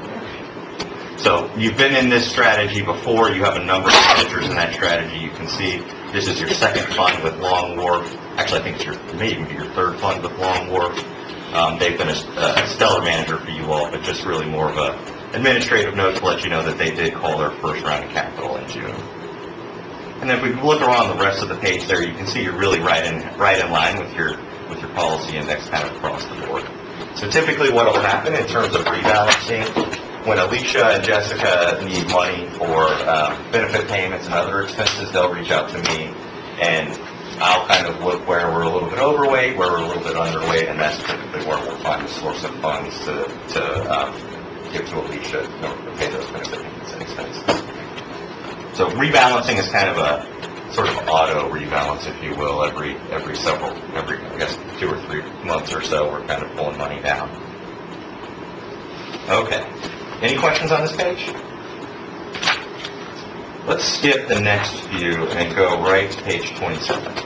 So you've been in this strategy before. You have a number of managers in that strategy. You can see this is your second fund with Long Wharf. Actually, I think it's your, it may even be your third fund with Long Wharf. Um, they've been a, a stellar manager for you all, but just really more of a administrative note to let you know that they did call their first round of capital in June. And if we look around the rest of the page there, you can see you're really right in right in line with your with your policy index kind of across the board. So typically what will happen in terms of rebalancing, when Alicia and Jessica need money for um, benefit payments and other expenses, they'll reach out to me, and I'll kind of look where we're a little bit overweight, where we're a little bit underweight, and that's typically where we'll find the source of funds to, to um, give to Alicia in order to pay those benefit payments and expenses. So rebalancing is kind of a sort of auto rebalance, if you will, every every several, every, I guess, two or three months or so, we're kind of pulling money down. Okay. Any questions on this page? Let's skip the next few and go right to page twenty-seven.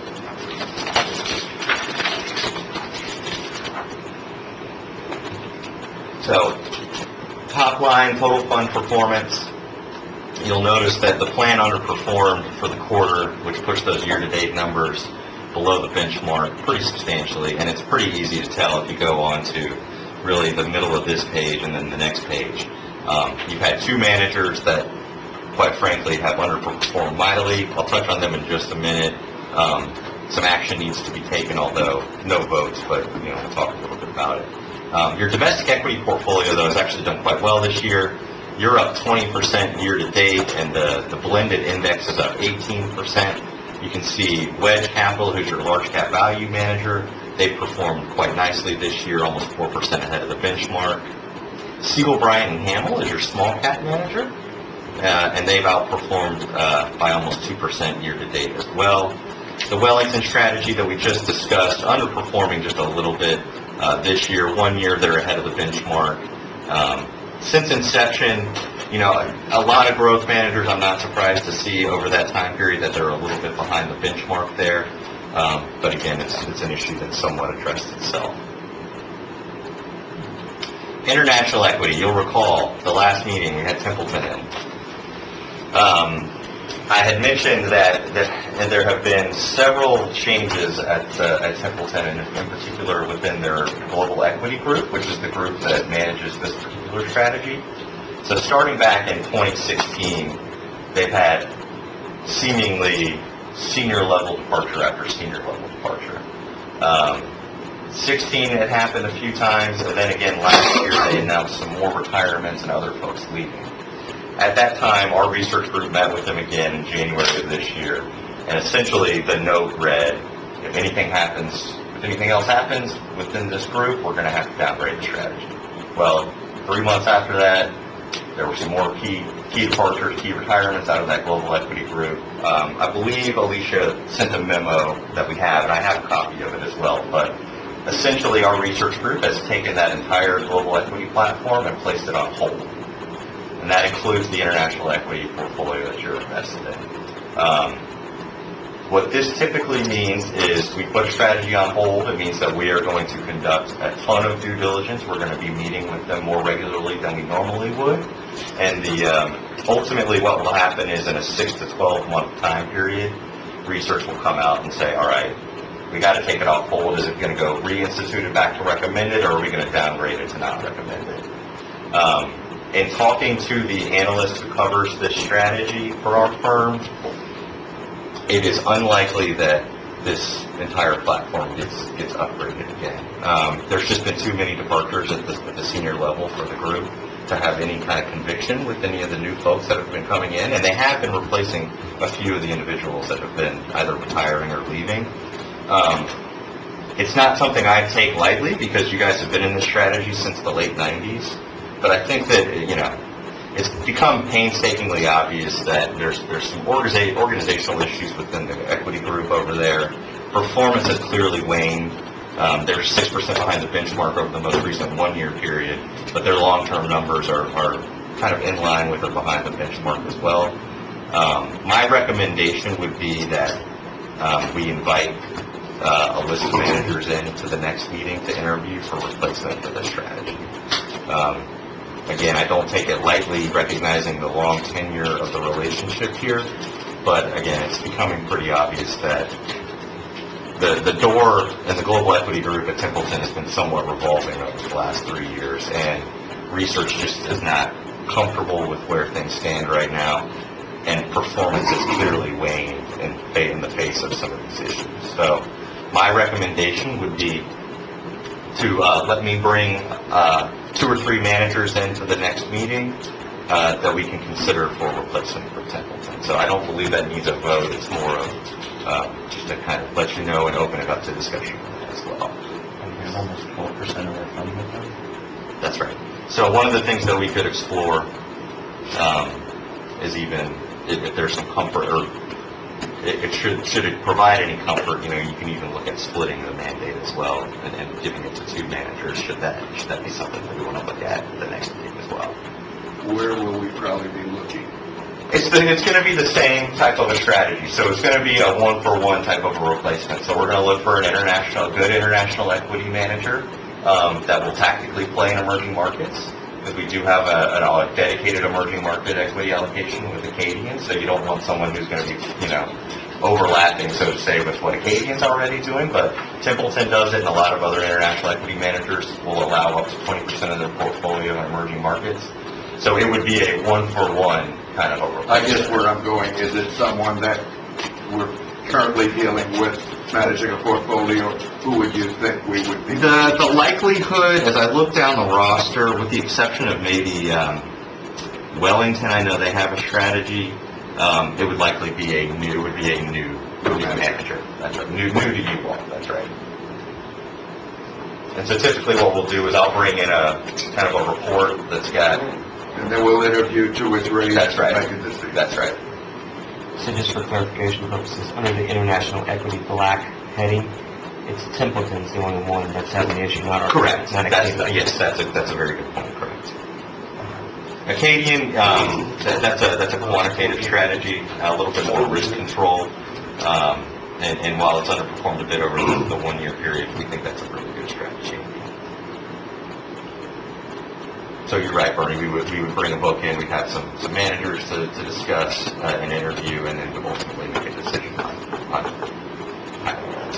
So, top line, total fund performance. You'll notice that the plan underperformed for the quarter, which pushed those year-to-date numbers below the benchmark pretty substantially, and it's pretty easy to tell if you go on to really the middle of this page and then the next page. Um, you've had two managers that, quite frankly, have underperformed mightily. I'll touch on them in just a minute. Um, some action needs to be taken, although no votes, but you know, we'll talk a little bit about it. Um, your domestic equity portfolio, though, has actually done quite well this year. You're up twenty percent year to date, and the, the blended index is up eighteen percent. You can see Wedge Capital, who's your large cap value manager, they've performed quite nicely this year, almost four percent ahead of the benchmark. Siegel, Bryant and Hamill is your small cap manager, uh, and they've outperformed uh, by almost two percent year to date as well. The Wellington strategy that we just discussed, underperforming just a little bit uh, this year. One year they're ahead of the benchmark. Um, Since inception, you know, a lot of growth managers, I'm not surprised to see over that time period that they're a little bit behind the benchmark there. Um, but again, it's, it's an issue that's somewhat addressed itself. International equity, you'll recall the last meeting we had Templeton in. Um, I had mentioned that, that there have been several changes at, uh, at Templeton, and in particular within their global equity group, which is the group that manages this particular strategy. So starting back in twenty sixteen, they've had seemingly senior level departure after senior level departure. Um, sixteen, it happened a few times, and then again last year they announced some more retirements and other folks leaving. At that time, our research group met with them again in January of this year, and essentially the note read, if anything happens, if anything else happens within this group, we're going to have to downgrade the strategy. Well, three months after that, there were some more key key departures, key retirements out of that global equity group. Um, I believe Alicia sent a memo that we have, and I have a copy of it as well, but essentially our research group has taken that entire global equity platform and placed it on hold. And that includes the international equity portfolio that you're invested in. Um, what this typically means is we put a strategy on hold. It means that we are going to conduct a ton of due diligence. We're going to be meeting with them more regularly than we normally would. And the um, ultimately what will happen is in a six to twelve month time period, research will come out and say, all right, we got to take it off hold. Is it going to go reinstituted back to recommended, or are we going to downgrade it to not recommended? Um, In talking to the analyst who covers this strategy for our firm, it is unlikely that this entire platform gets gets upgraded again. Um, there's just been too many departures at the, at the senior level for the group to have any kind of conviction with any of the new folks that have been coming in, and they have been replacing a few of the individuals that have been either retiring or leaving. Um, it's not something I take lightly because you guys have been in this strategy since the late nineties. But I think that, you know, it's become painstakingly obvious that there's there's some organiza- organizational issues within the equity group over there. Performance has clearly waned. Um, they're six percent behind the benchmark over the most recent one-year period, but their long-term numbers are, are kind of in line with or behind the benchmark as well. Um, my recommendation would be that um, we invite uh, a list of managers in to the next meeting to interview for replacement for this strategy. Um, Again, I don't take it lightly, recognizing the long tenure of the relationship here, but again, it's becoming pretty obvious that the, the door in the global equity group at Templeton has been somewhat revolving over the last three years, and research just is not comfortable with where things stand right now, and performance has clearly waned specifics of some of these issues. So my recommendation would be to uh, let me bring uh, two or three managers into the next meeting uh, that we can consider for replacement for Templeton. So I don't believe that needs a vote. It's more of uh, just to kind of let you know and open it up to discussion as well. And we have almost twelve percent of our fund with them. That's right. So one of the things that we could explore um, is even if, if there's some comfort, or it, it should should it provide any comfort, you know, you can even look at splitting the mandate as well and, and giving it to two managers. Should that should that be something that we want to look at at the next meeting as well? Where will we probably be looking? It's the, it's going to be the same type of a strategy. So it's going to be a one-for-one type of a replacement. So we're going to look for an international, good international equity manager um, that will tactically play in emerging markets. Because we do have a, a dedicated emerging market equity allocation with Acadian. So you don't want someone who's going to be, you know, overlapping, so to say, with what Acadian's already doing. But Templeton does it, and a lot of other international equity managers will allow up to twenty percent of their portfolio in emerging markets. So it would be a one-for-one kind of a replacement. I guess where I'm going, is it someone that we're currently dealing with, managing a portfolio? Who would you think we would be? The, the likelihood, as I look down the roster, with the exception of maybe um, Wellington, I know they have a strategy. Um, it would likely be a new, it would be a new, new manager. That's right. New, new to you all. That's right. And so typically what we'll do is I'll bring in a kind of a report that's got. And then we'll interview two or three. That's right. Make a decision. That's right. So just for clarification purposes, under the International Equity Black heading, it's Templeton's the only one that's having the issue, not our. Correct. Not That's, Acadian. yes, that's a, that's a very good point. Correct. Acadian, um, that, that's a that's a quantitative strategy, a little bit more risk control, um, and, and while it's underperformed a bit over the, the one-year period, we think that's a really good strategy. So you're right, Bernie. We would we would bring a book in. We'd have some, some managers to, to discuss uh, an interview, and then we'd ultimately make a decision on on hiring that.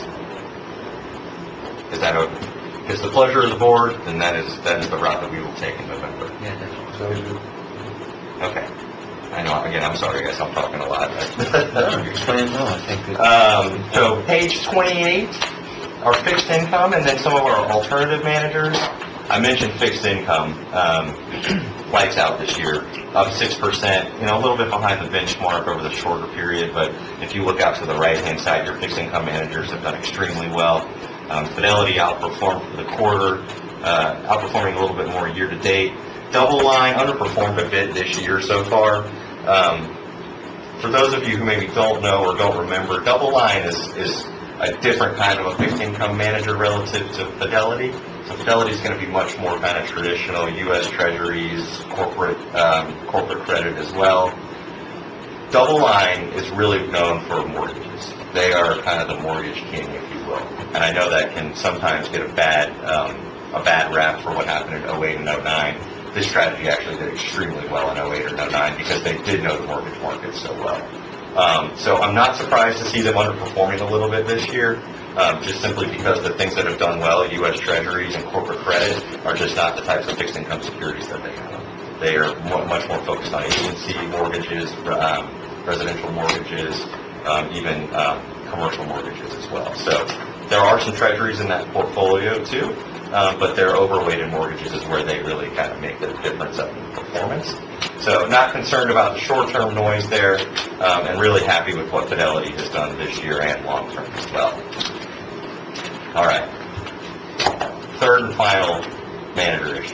Is that okay? If it's the pleasure of the board, then that is that is the route that we will take in November. Yeah, definitely. So, Okay. I know. Again, I'm sorry, guys. I'm talking a lot. no, you're explaining well. I think it, um, so page twenty-eight, our fixed income, and then some of our alternative managers. I mentioned fixed income, um, lights out this year, up six percent, you know, a little bit behind the benchmark over the shorter period, but if you look out to the right-hand side, your fixed income managers have done extremely well. Um, Fidelity outperformed for the quarter, uh, outperforming a little bit more year-to-date. Double Line underperformed a bit this year so far. Um, for those of you who maybe don't know or don't remember, Double Line is, is a different kind of a fixed income manager relative to Fidelity. So Fidelity is going to be much more kind of traditional U S Treasuries, corporate um, corporate credit as well. Double Line is really known for mortgages. They are kind of the mortgage king, if you will. And I know that can sometimes get a bad um, a bad rap for what happened in oh eight and oh nine. This strategy actually did extremely well in oh eight and oh nine because they did know the mortgage market so well. Um, so I'm not surprised to see them underperforming a little bit this year, um, just simply because the things that have done well, U S Treasuries and corporate credit, are just not the types of fixed income securities that they have. They are more, much more focused on agency mortgages, um, residential mortgages, um, even um, commercial mortgages as well. So there are some Treasuries in that portfolio too, um, but their overweighted mortgages is where they really kind of make the difference up in performance. So not concerned about the short-term noise there, um, and really happy with what Fidelity has done this year and long-term as well. All right. Third and final manager issue.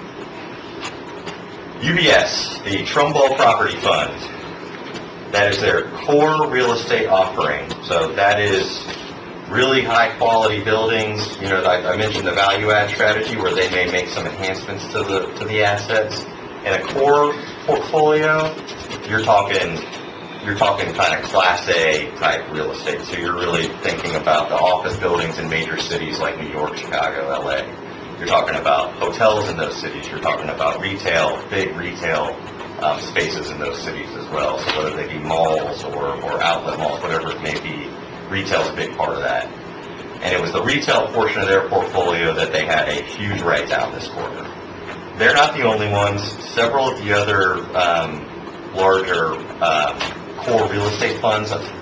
U B S, the Trumbull Property Fund. That is their core real estate offering. So that is really high-quality buildings. You know, I, I mentioned the value-add strategy where they may make some enhancements to the to the assets. In a core portfolio, you're talking you're talking kind of Class A type real estate. So you're really thinking about the office buildings in major cities like New York, Chicago, L A. You're talking about hotels in those cities. You're talking about retail, big retail um, spaces in those cities as well. So whether they be malls or, or outlet malls, whatever it may be, retail's a big part of that. And it was the retail portion of their portfolio that they had a huge write-down this quarter. They're not the only ones. Several of the other um, larger uh, core real estate funds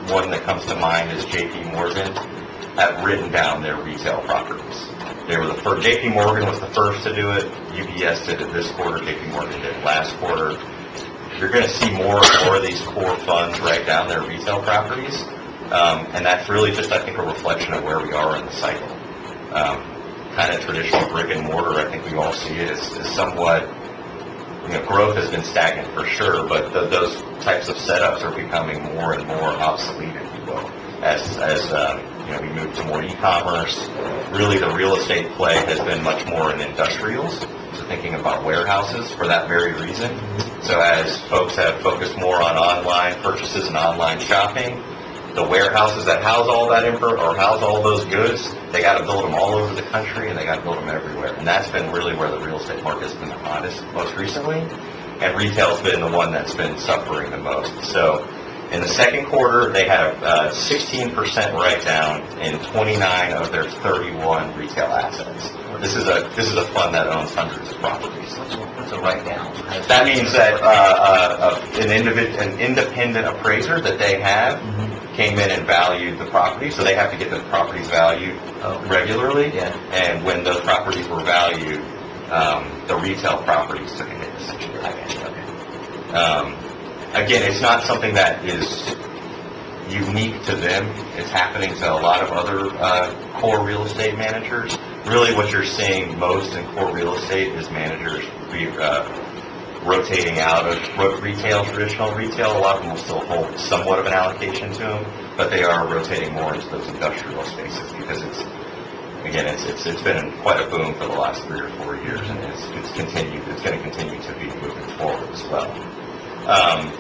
one that comes to mind is J P Morgan, have written down their retail properties. They were the first. J P Morgan was the first to do it. U B S did it this quarter. J P Morgan did it last quarter. You're going to see more and more of these core funds write down their retail properties, um, and that's really just, I think, a reflection of where we are in the cycle. Um, kind of traditional brick and mortar, I think we all see it as, as somewhat, you know, growth has been stagnant for sure, but the, those types of setups are becoming more and more obsolete, if you will, as, as um, you know, we move to more e-commerce. Really, the real estate play has been much more in industrials, so thinking about warehouses for that very reason. So as folks have focused more on online purchases and online shopping, the warehouses that house all that info or house all those goods, they got to build them all over the country, and they got to build them everywhere. And that's been really where the real estate market has been the hottest most recently, and retail's been the one that's been suffering the most. So in the second quarter, they had a uh, sixteen percent write-down in twenty-nine of their thirty-one retail assets. This is a this is a fund that owns hundreds of properties. What's a write-down? That means that uh, uh, an, individ, an independent appraiser that they have Mm-hmm. came in and valued the property, so they have to get the properties valued Oh. regularly. Yeah. And when those properties were valued, um, the retail properties took a hit, essentially. I got you, okay. Um, again, it's not something that is unique to them. It's happening to a lot of other uh, core real estate managers. Really what you're seeing most in core real estate is managers re, uh, rotating out of retail, traditional retail. A lot of them will still hold somewhat of an allocation to them, but they are rotating more into those industrial spaces because it's, again, it's it's, it's been quite a boom for the last three or four years, and it's, it's continued. It's going to continue to be moving forward as well. Um,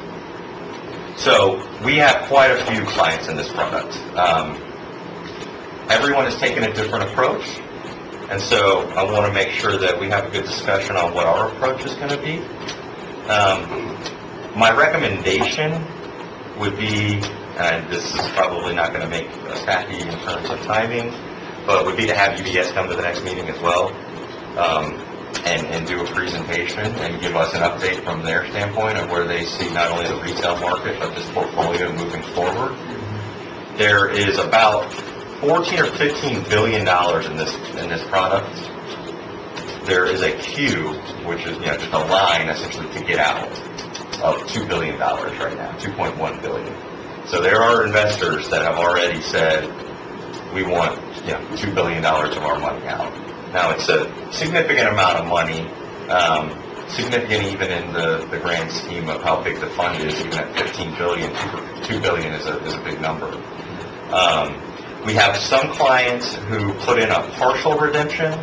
so we have quite a few clients in this product. Um, everyone has taken a different approach, and so I want to make sure that we have a good discussion on what our approach is going to be. Um, my recommendation would be, and this is probably not going to make us happy in terms of timing, but would be to have U B S come to the next meeting as well, um, and, and do a presentation and give us an update from their standpoint of where they see not only the retail market, but this portfolio moving forward. There is about fourteen or fifteen billion dollars in this in this product. There is a queue, which is, you know, just a line essentially to get out, of two billion dollars right now, two point one billion dollars. So there are investors that have already said, we want, you know, two billion dollars of our money out. Now, it's a significant amount of money, um, significant even in the, the grand scheme of how big the fund is. Even at fifteen billion dollars, two billion dollars is a, is a big number. Um, we have some clients who put in a partial redemption,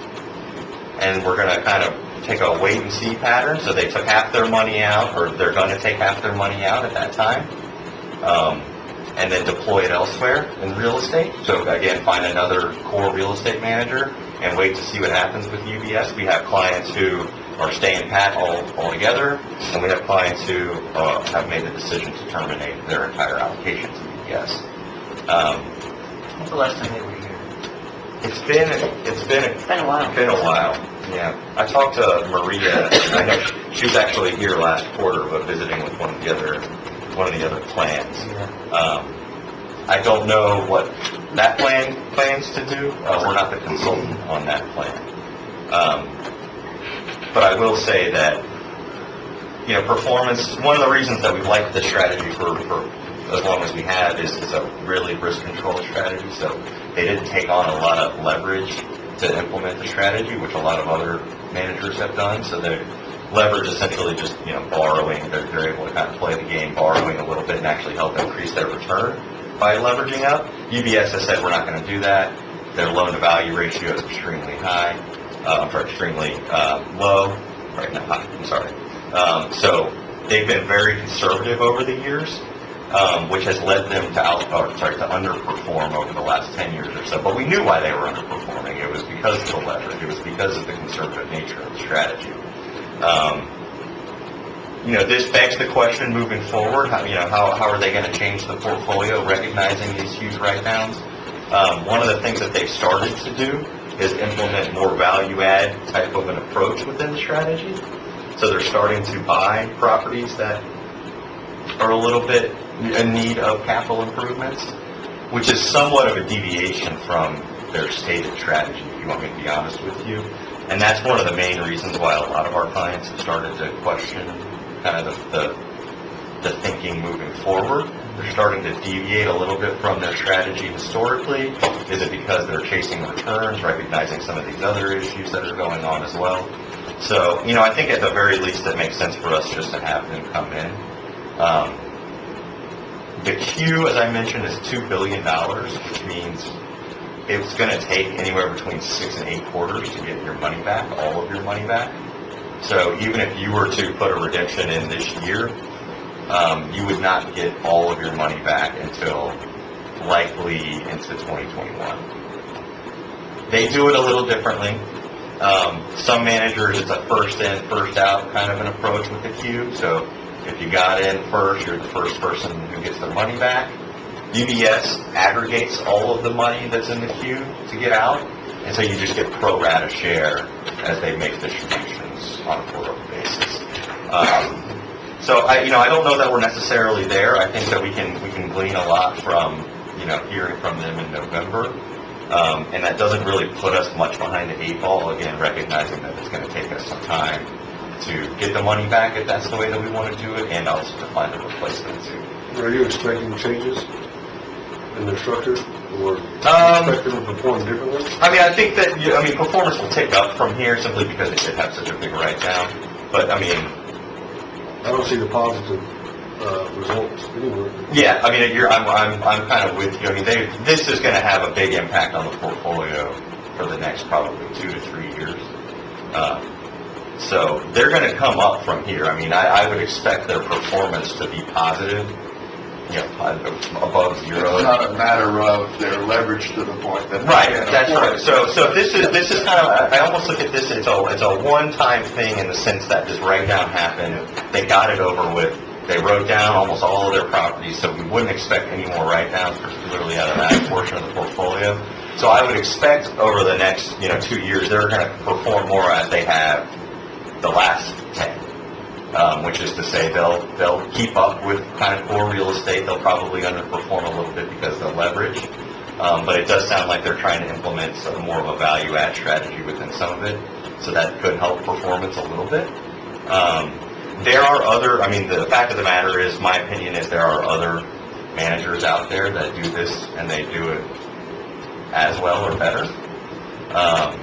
and we're going to kind of take a wait-and-see pattern. So they took half their money out, or they're going to take half their money out at that time, um, and then deploy it elsewhere in real estate. So again, find another core real estate manager and wait to see what happens with U B S. We have clients who are staying pat all altogether, and we have clients who uh, have made the decision to terminate their entire allocation to U B S. Um, When's the last time they were here? it's been it's been It's been a while. been a while. Yeah, I talked to Maria. I know she, she was actually here last quarter, but visiting with one of the other one of the other plans. Um, I don't know what that plan plans to do. Uh, we're not the consultant on that plan. Um, but I will say that, you know, performance, one of the reasons that we've liked this strategy for, for as long as we have is it's a really risk control strategy. So they didn't take on a lot of leverage to implement the strategy, which a lot of other managers have done. So they leverage essentially just, you know, borrowing. They're, they're able to kind of play the game, borrowing a little bit and actually help increase their return by leveraging up. U B S has said we're not going to do that. Their loan-to-value ratio is extremely high, uh, or extremely uh, low. Right now, I'm sorry. Um, so they've been very conservative over the years, um, which has led them to out, or sorry, to underperform over the last ten years or so. But we knew why they were underperforming. It was because of the leverage. It was because of the conservative nature of the strategy. Um, You know, this begs the question moving forward, how, you know, how, how are they going to change the portfolio, recognizing these huge write-downs? Um, one of the things that they've started to do is implement more value-add type of an approach within the strategy. So they're starting to buy properties that are a little bit in need of capital improvements, which is somewhat of a deviation from their stated strategy, if you want me to be honest with you. And that's one of the main reasons why a lot of our clients have started to question kind of the, the, the thinking moving forward. They're starting to deviate a little bit from their strategy historically. Is it because they're chasing returns, recognizing some of these other issues that are going on as well? So, you know, I think at the very least it makes sense for us just to have them come in. Um, the Q, as I mentioned, is two billion dollars, which means it's going to take anywhere between six and eight quarters to get your money back, all of your money back. So even if you were to put a redemption in this year, um, you would not get all of your money back until likely into twenty twenty-one. They do it a little differently. Um, some managers, it's a first in, first out kind of an approach with the Q. So if you got in first, you're the first person who gets their money back. U B S aggregates all of the money that's in the queue to get out, and so you just get pro rata share as they make distributions on a quarterly basis. Um, so I, you know, I don't know that we're necessarily there. I think that we can we can glean a lot from, you know, hearing from them in November, um, and that doesn't really put us much behind the eight ball. Again, recognizing that it's going to take us some time to get the money back if that's the way that we want to do it, and also to find a replacement too. Are you expecting changes in their structure, or Um, expect them to perform differently? I mean, I think that, you- I mean, performance will tick up from here simply because it did have such a big write-down. But, I mean, I don't see the positive uh, results anywhere. yeah, I mean, you're, I'm, I'm, I'm kind of with you. I mean, they, this is going to have a big impact on the portfolio for the next probably two to three years. Um, so they're going to come up from here. I mean, I, I would expect their performance to be positive, you know, above zero. It's not a matter of their leverage to the point that. Right, that's right. So, so this is, this is kind of, I I almost look at this as a, it's a one-time thing in the sense that this write-down happened, they got it over with, they wrote down almost all of their properties, so we wouldn't expect any more write-downs, particularly out of that portion of the portfolio. So I would expect over the next, you know, two years, they're going to perform more as they have the last ten. Um, which is to say they'll they'll keep up with kind of core real estate. They'll probably underperform a little bit because of the leverage, um, but it does sound like they're trying to implement some more of a value add strategy within some of it, so that could help performance a little bit. Um, there are other, I mean, the fact of the matter is, my opinion is there are other managers out there that do this and they do it as well or better. Um,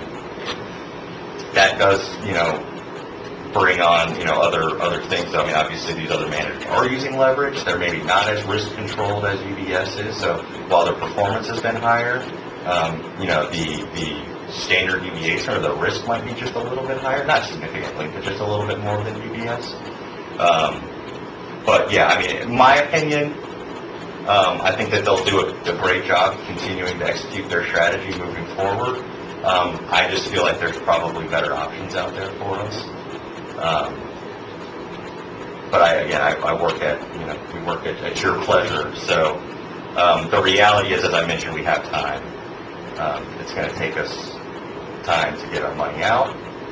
that does, you know, bring on, you know, other other things. I mean, obviously these other managers are using leverage. They're maybe not as risk controlled as U B S is. So while their performance has been higher, um, you know, the the standard deviation or the risk might be just a little bit higher, not significantly, but just a little bit more than U B S. Um, but yeah, I mean, in my opinion, um, I think that they'll do a, a great job continuing to execute their strategy moving forward. Um, I just feel like there's probably better options out there for us. Um, but I, again, I, I work at, you know, we work at, at your pleasure. So um, the reality is, as I mentioned, we have time. Um, it's going to take us time to get our money out,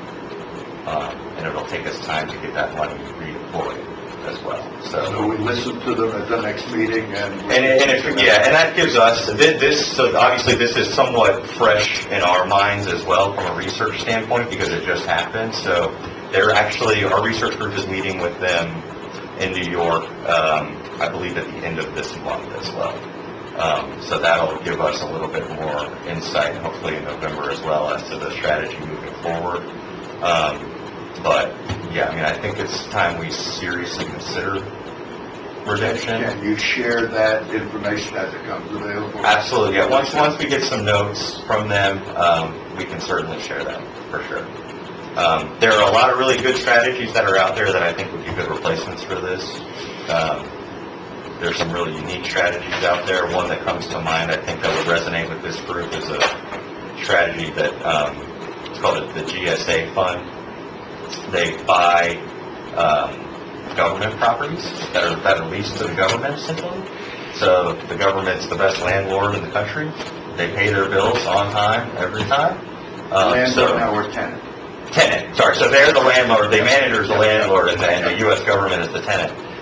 um, and it'll take us time to get that money redeployed as well. So, So we listen to them at the next meeting and. and, and if, yeah, and that gives us this, this. So obviously, this is somewhat fresh in our minds as well from a research standpoint because it just happened. So. They're actually, our research group is meeting with them in New York, um, I believe at the end of this month as well. Um, so that'll give us a little bit more insight, hopefully in November as well, as to the strategy moving forward. Um, but yeah, I mean, I think it's time we seriously consider redemption. Can you share that information as it comes available? Absolutely, yeah. Once, once we get some notes from them, um, we can certainly share that for sure. Um, there are a lot of really good strategies that are out there that I think would be good replacements for this. Um, there's some really unique strategies out there. One that comes to mind, I think, that would resonate with this group is a strategy that um, it's called the G S A fund. They buy um, government properties that are that are leased to the government, essentially. So the government's the best landlord in the country. They pay their bills on time every time. Um, Landlord so, now or tenant? Tenant, sorry. So they're the landlord, the manager is the landlord, and the, and the U S government is the tenant.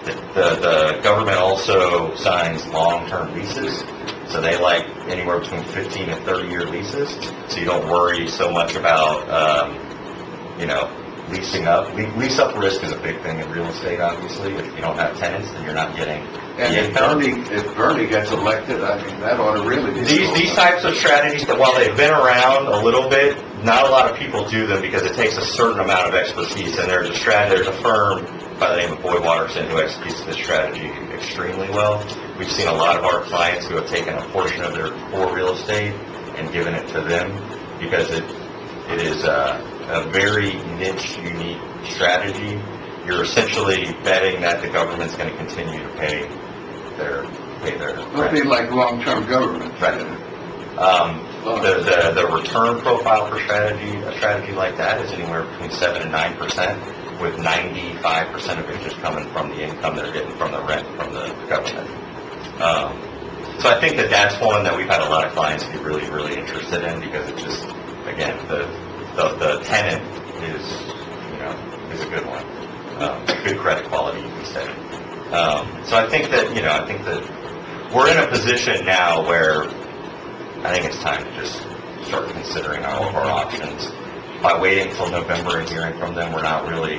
the, the government also signs long-term leases, so they like anywhere between fifteen and thirty-year leases, so you don't worry so much about, um, you know, leasing up. Le- lease up risk is a big thing in real estate, obviously. If you don't have tenants, then you're not getting And the if income. Bernie, if Bernie gets elected, I mean, that ought to really be. These, these types of strategies, that while they've been around a little bit, not a lot of people do them because it takes a certain amount of expertise. And there's a strat, there's a firm by the name of Boyd Watterson who executes this strategy extremely well. We've seen a lot of our clients who have taken a portion of their core real estate and given it to them because it it is a, a very niche, unique strategy. You're essentially betting that the government's going to continue to pay their pay their It'll be rent. like long-term government. Right. Um, the, the the return profile for strategy a strategy like that is anywhere between seven and nine percent, with ninety-five percent of it just coming from the income they're getting from the rent from the government. Um, so I think that that's one that we've had a lot of clients be really really interested in because it just again the the, the tenant is you know is a good one, um, good credit quality you can say. Um, so I think that you know I think that we're in a position now where I think it's time to just start considering all of our options. By waiting until November and hearing from them, we're not really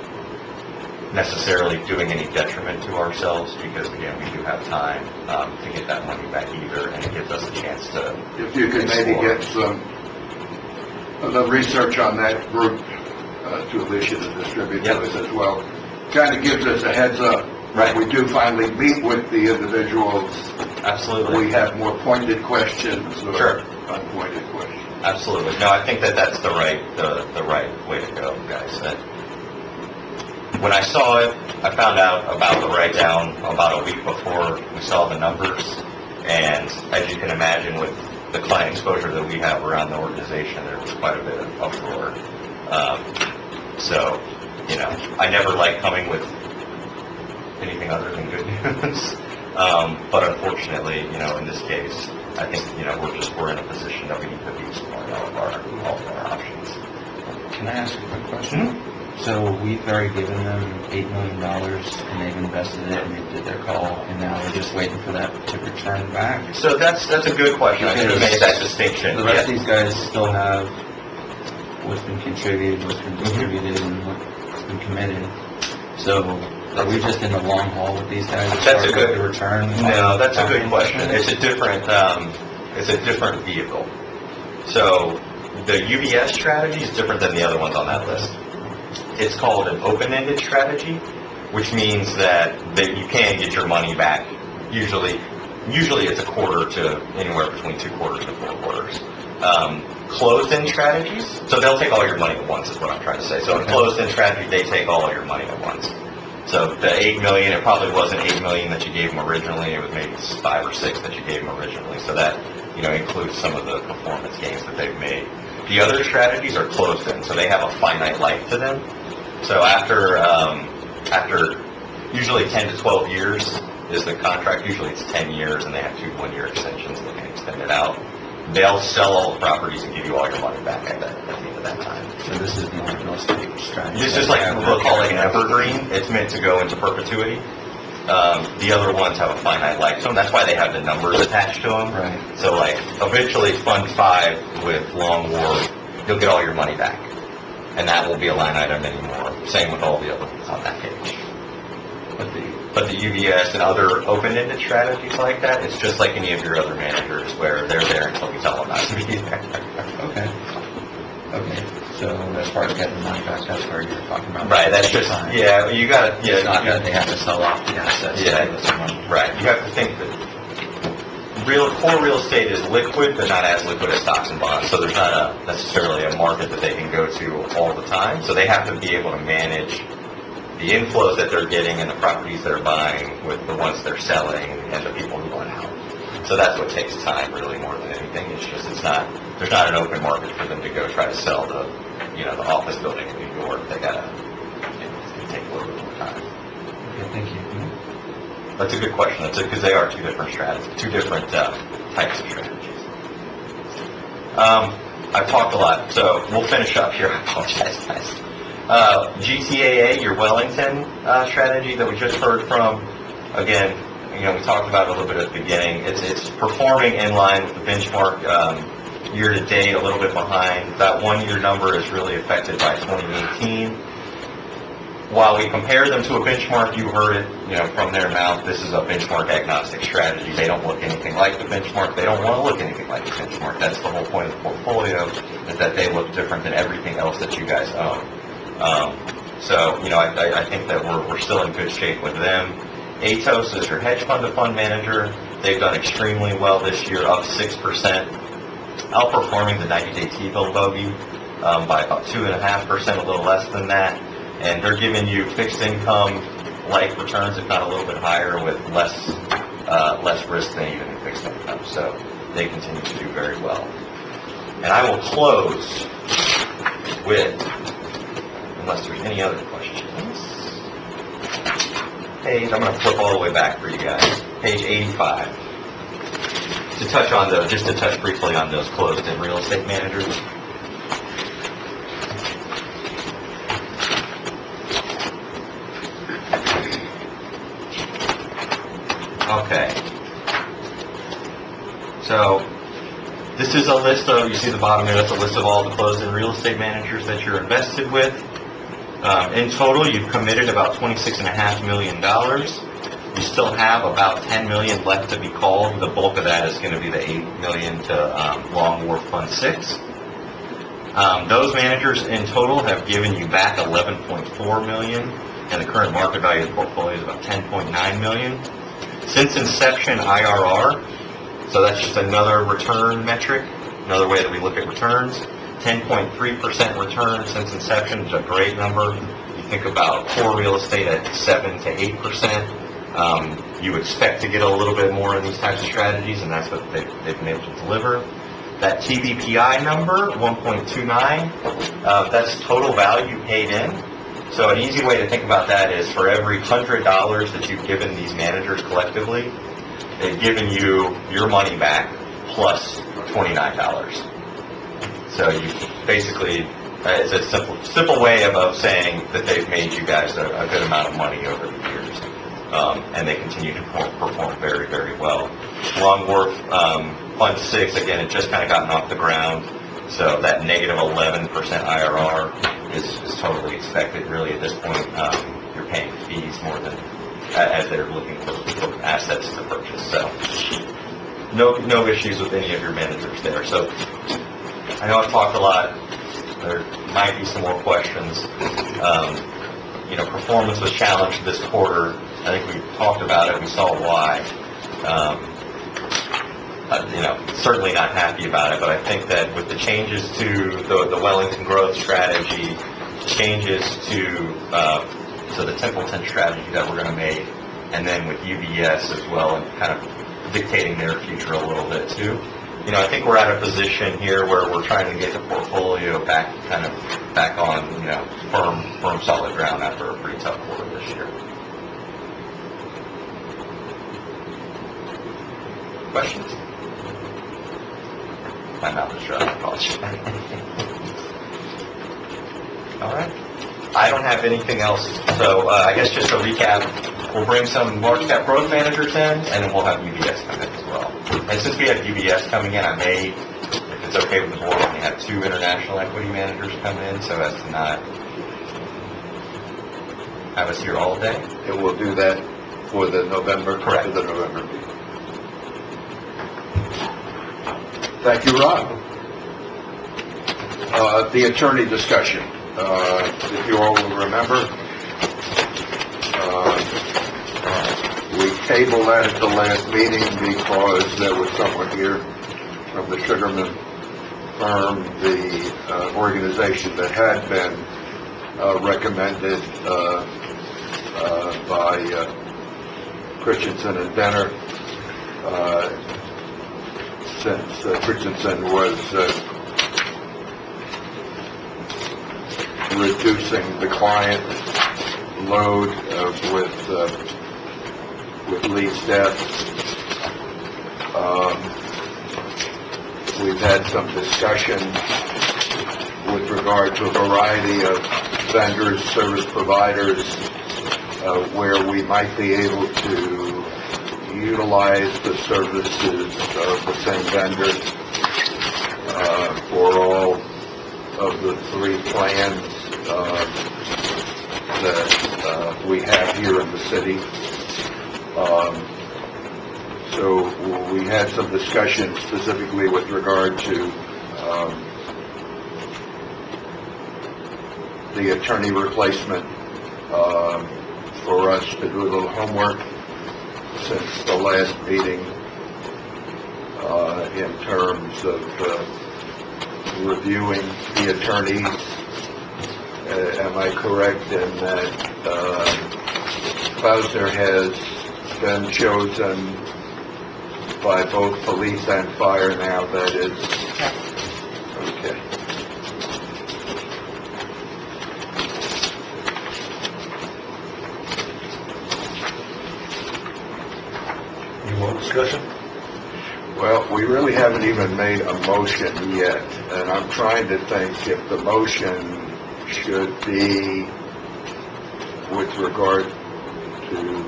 necessarily doing any detriment to ourselves because, again, we do have time um, to get that money back either, and it gives us a chance to If you could maybe explore. get some, a little research on that group, uh, to Alicia to distribute to Yep. us as well, kind of gives us a heads up. Right. When we do finally meet with the individuals, Absolutely. we have more pointed questions or Sure. unpointed questions. Absolutely. No, I think that that's the right the, the right way to go, guys. That when I saw it, I found out about the write-down about a week before we saw the numbers, and as you can imagine, with the client exposure that we have around the organization, there was quite a bit of uproar. Um, so, you know, I never like coming with anything other than good news. Um, but unfortunately, you know, in this case, I think, you know, we're just, we're in a position that we need to be exploring all of our, all of our options. Can I ask a quick question? So we've already given them eight million dollars and they've invested it and they did their call and now we're just waiting for that to return back. So that's, that's a good question. I should have made that distinction. The rest Yeah. of these guys still have what's been contributed, what's been distributed, and what's been committed. So are we just in the long haul with these guys? as That's far a as good- the return. No, that's a on good the question. investment? It's a different, um, it's a different vehicle. So the U B S strategy is different than the other ones on that list. It's called an open-ended strategy, which means that, that you can get your money back. Usually, usually it's a quarter to anywhere between two quarters to four quarters. Um, closed-end strategies, so they'll take all your money at once is what I'm trying to say. So in a closed-end strategy, they take all your money at once. So the eight million, it probably wasn't eight million that you gave them originally. It was maybe five or six that you gave them originally. So that, you know, includes some of the performance gains that they've made. The other strategies are closed in, so they have a finite life to them. So after, um, after usually ten to twelve years is the contract. Usually it's ten years, and they have two one-year extensions that can extend it out. They'll sell all the properties and give you all your money back at, that, at the end of that time. So this is more real estate strategy. This is like, we'll call it an evergreen. It's meant to go into perpetuity. Um, the other ones have a finite life to them. That's why they have the numbers attached to them. Right. So like, eventually Fund five with Long War, you'll get all your money back. And that won't be a line item anymore. Same with all the other ones on that page. But the, but the U B S and other open-ended strategies like that, it's just like any of your other managers where they're there until we tell them not to be there. Okay. Okay. So as far as getting the money back, that's where you're talking about. Right, that's just, Time. yeah, you gotta, yeah. It's not you- that they have to sell off the assets. to Yeah. give us money. Right, you have to think that real, core real estate is liquid, but not as liquid as stocks and bonds, so there's not a, necessarily a market that they can go to all the time, so they have to be able to manage the inflows that they're getting and the properties they're buying with the ones they're selling and the people who want out. So that's what takes time really more than anything, it's just, it's not, there's not an open market for them to go try to sell the, you know, the office building in New York, they gotta, you know, it's gonna take a little bit more time. Okay, thank you. That's a good question. That's because they are two different strategies, two different uh, types of strategies. Um, I've talked a lot, so we'll finish up here. I apologize, guys. Uh, G T A A, your Wellington uh, strategy that we just heard from, again, you know, we talked about it a little bit at the beginning. It's, it's performing in line with the benchmark. Um, year to date, a little bit behind. That one-year number is really affected by twenty eighteen. While we compare them to a benchmark, you heard it, you know, from their mouth. This is a benchmark agnostic strategy. They don't look anything like the benchmark. They don't want to look anything like the benchmark. That's the whole point of the portfolio, is that they look different than everything else that you guys own. Um, so, you know, I, I, I think that we're, we're still in good shape with them. Atos is your hedge fund to fund manager. They've done extremely well this year, up six percent, outperforming the ninety-day T-bill bogey um, by about two point five percent, a little less than that. And they're giving you fixed income-like returns, if not a little bit higher, with less uh, less risk than even in fixed income. So they continue to do very well. And I will close with, unless there's any other questions, page, I'm going to flip all the way back for you guys, page eighty-five. To touch on those, just to touch briefly on those closed-in real estate managers. Okay. So, this is a list of, you see the bottom there, that's a list of all the closed-in real estate managers that you're invested with. Um, in total, you've committed about twenty-six point five million dollars. You still have about ten million dollars left to be called. The bulk of that is going to be the eight million dollars to um, Long Wharf Fund six. Um, those managers in total have given you back eleven point four million dollars, and the current market value of the portfolio is about ten point nine million dollars. Since inception, I R R, so that's just another return metric, another way that we look at returns. ten point three percent return since inception is a great number. You think about core real estate at seven to eight percent. Um, you expect to get a little bit more in these types of strategies, and that's what they've, they've been able to deliver. That T V P I number, one point two nine, uh, that's total value paid in. So an easy way to think about that is for every one hundred dollars that you've given these managers collectively, they've given you your money back plus twenty-nine dollars. So you basically, uh, it's a simple simple way of, of saying that they've made you guys a, a good amount of money over the years. Um, and they continue to perform, perform very, very well. Long Wharf um, Fund six, again, it just kind of gotten off the ground. So that negative eleven percent I R R is, is totally expected. Really, at this point, um, you're paying fees more than as they're looking for, for assets to purchase. So no no issues with any of your managers there. So I know I've talked a lot. There might be some more questions. Um, you know, performance was challenged this quarter. I think we talked about it. We saw why. Um, Uh, you know, certainly not happy about it, but I think that with the changes to the, the Wellington growth strategy, changes to uh, to the Templeton strategy that we're going to make, and then with U B S as well, and kind of dictating their future a little bit too. You know, I think we're at a position here where we're trying to get the portfolio back, kind of back on, you know, firm, firm, solid ground after a pretty tough quarter this year. Questions? My mouth is shut, I apologize. All right. I don't have anything else. So uh, I guess just to recap, we'll bring some large cap growth managers in, and then we'll have U B S come in as well. And since we have U B S coming in, I may, if it's okay with the board, only have two international equity managers come in, so as to not have us here all day. And we'll do that for the November, Correct. for the November meeting. Thank you, Rob. Uh, the attorney discussion. Uh, if you all will remember, uh, we tabled that at the last meeting because there was someone here from the Sugarman firm, the uh, organization that had been uh, recommended uh, uh, by uh, Christensen and Denner. Uh, since uh, Christensen was uh, reducing the client load uh, with uh, with Lee's death. Um, we've had some discussion with regard to a variety of vendors, service providers, uh, where we might be able to utilize the services of the same vendor uh, for all of the three plans uh, that uh, we have here in the city. Um, so we had some discussion specifically with regard to um, the attorney replacement, um, for us to do a little homework since the last meeting uh, in terms of uh, reviewing the attorneys. Uh, am I correct in that uh, Klausner has been chosen by both police and fire now? That is, okay. Any more discussion? Well, we really haven't even made a motion yet, and I'm trying to think if the motion should be with regard to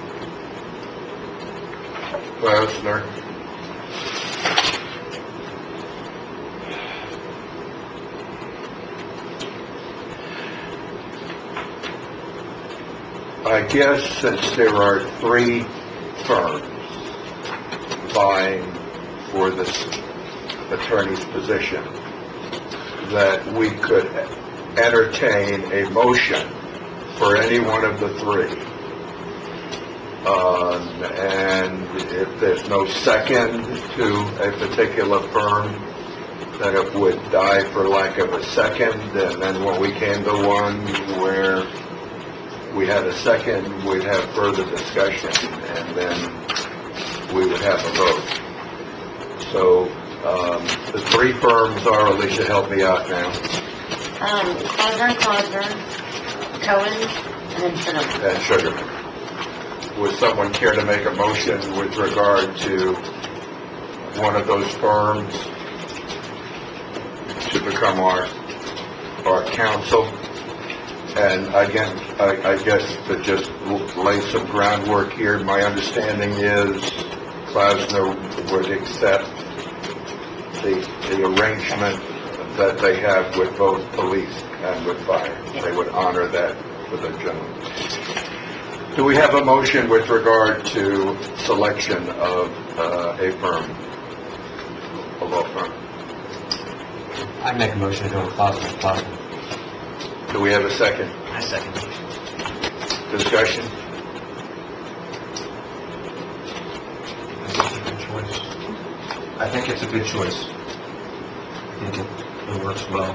Klausner. I guess since there are three firms vying for this attorney's position, that we could entertain a motion for any one of the three. Um, and if there's no second to a particular firm, then it would die for lack of a second. And then when we came to one where we had a second, we'd have further discussion, and then we would have a vote. So um, the three firms are, Alicia, help me out now. Um, Klausner, Klausner, Cohen, and then Sugarman. And Sugarman. Would someone care to make a motion with regard to one of those firms to become our our counsel? And again, I, I guess to just lay some groundwork here, my understanding is Klausner would accept the, the arrangement that they have with both police and with fire. They would honor that for the gentleman. Do we have a motion with regard to selection of uh, a firm, a law firm? I make a motion to go with Klausner, Klausner. Do we have a second? I second. Discussion? I think it's a good choice. I think it, it works well.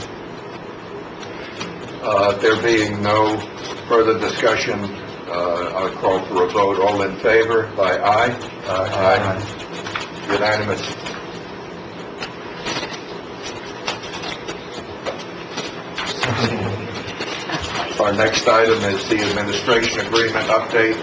Uh, there being no further discussion, uh, I'll call for a vote. All in favor, by aye? Aye. Unanimous. Our next item is the administration agreement update.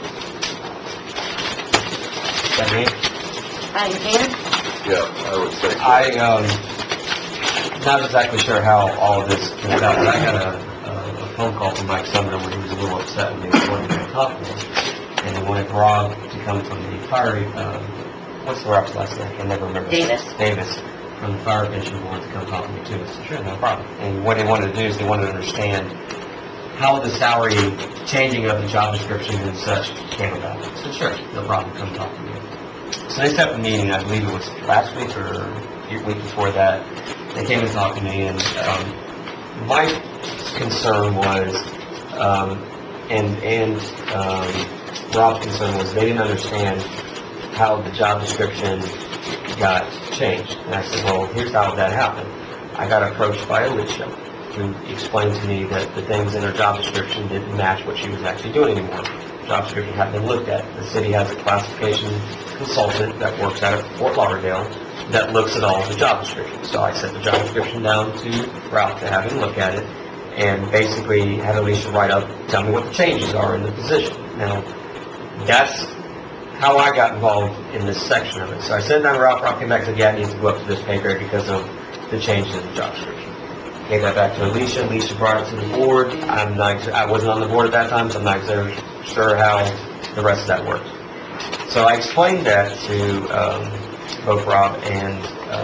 Is that me? Uh, you can? Yeah, I would say so. I, um, not exactly sure how all of this came about, but I got a, a, a phone call from Mike Sumner when he was a little upset with me, he wanted to talk to me, and he wanted Rob to come from the fire, uh, what's the Rob's last name? I can never remember. Davis. Davis, from the fire pension board to come talk to me too. I said, sure, no problem. And what he wanted to do is he wanted to understand how the salary changing of the job description and such came about. I said, sure, no problem, come talk to me. So they set up a meeting, I believe it was last week or a week before that. They came and talked to me, and um, my concern was, um, and and um, Rob's concern was they didn't understand how the job description got changed. And I said, well, here's how that happened. I got approached by Alicia, who explained to me that the things in her job description didn't match what she was actually doing anymore. The job description had been looked at. The city has a classification consultant that works out of Fort Lauderdale that looks at all the job descriptions. So I sent the job description down to Ralph to have him look at it, and basically had Alicia write up, tell me what the changes are in the position. Now, that's how I got involved in this section of it. So I sent it down to Ralph. Ralph came back and said, yeah, it needs to go up to this pay grade because of the changes in the job description. gave that back to Alicia. Alicia brought it to the board. I'm not, ex- I wasn't on the board at that time, so I'm not exactly sure how the rest of that worked. So I explained that to um, both Rob and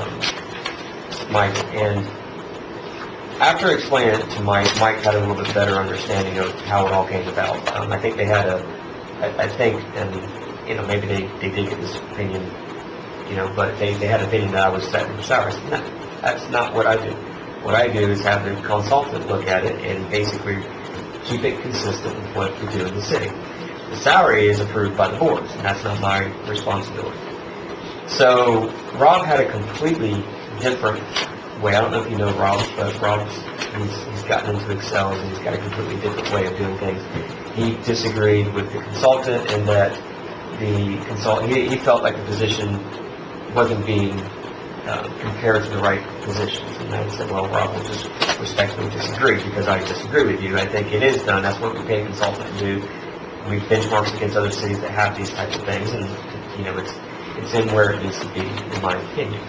um, Mike, and after explaining it to Mike, Mike had a little bit better understanding of how it all came about. Um, I think they had a, I, I think, and, you know, maybe they, they did get this opinion, you know, but they, they had an opinion that I was setting for salary. I said, no, that's not what I do. What I do is have the consultant look at it and basically keep it consistent with what we do in the city. The salary is approved by the boards, and that's not my responsibility. So Rob had a completely different way. I don't know if you know Rob, but Rob's, he's, he's gotten into Excel and he's got a completely different way of doing things. He disagreed with the consultant in that the consultant, he, he felt like the position wasn't being uh, compared to the right positions. And I said, well, Rob, we'll just respectfully disagree because I disagree with you. I think it is done. That's what we pay a consultant to do. We benchmark against other cities that have these types of things, and, you know, it's, it's in where it needs to be, in my opinion.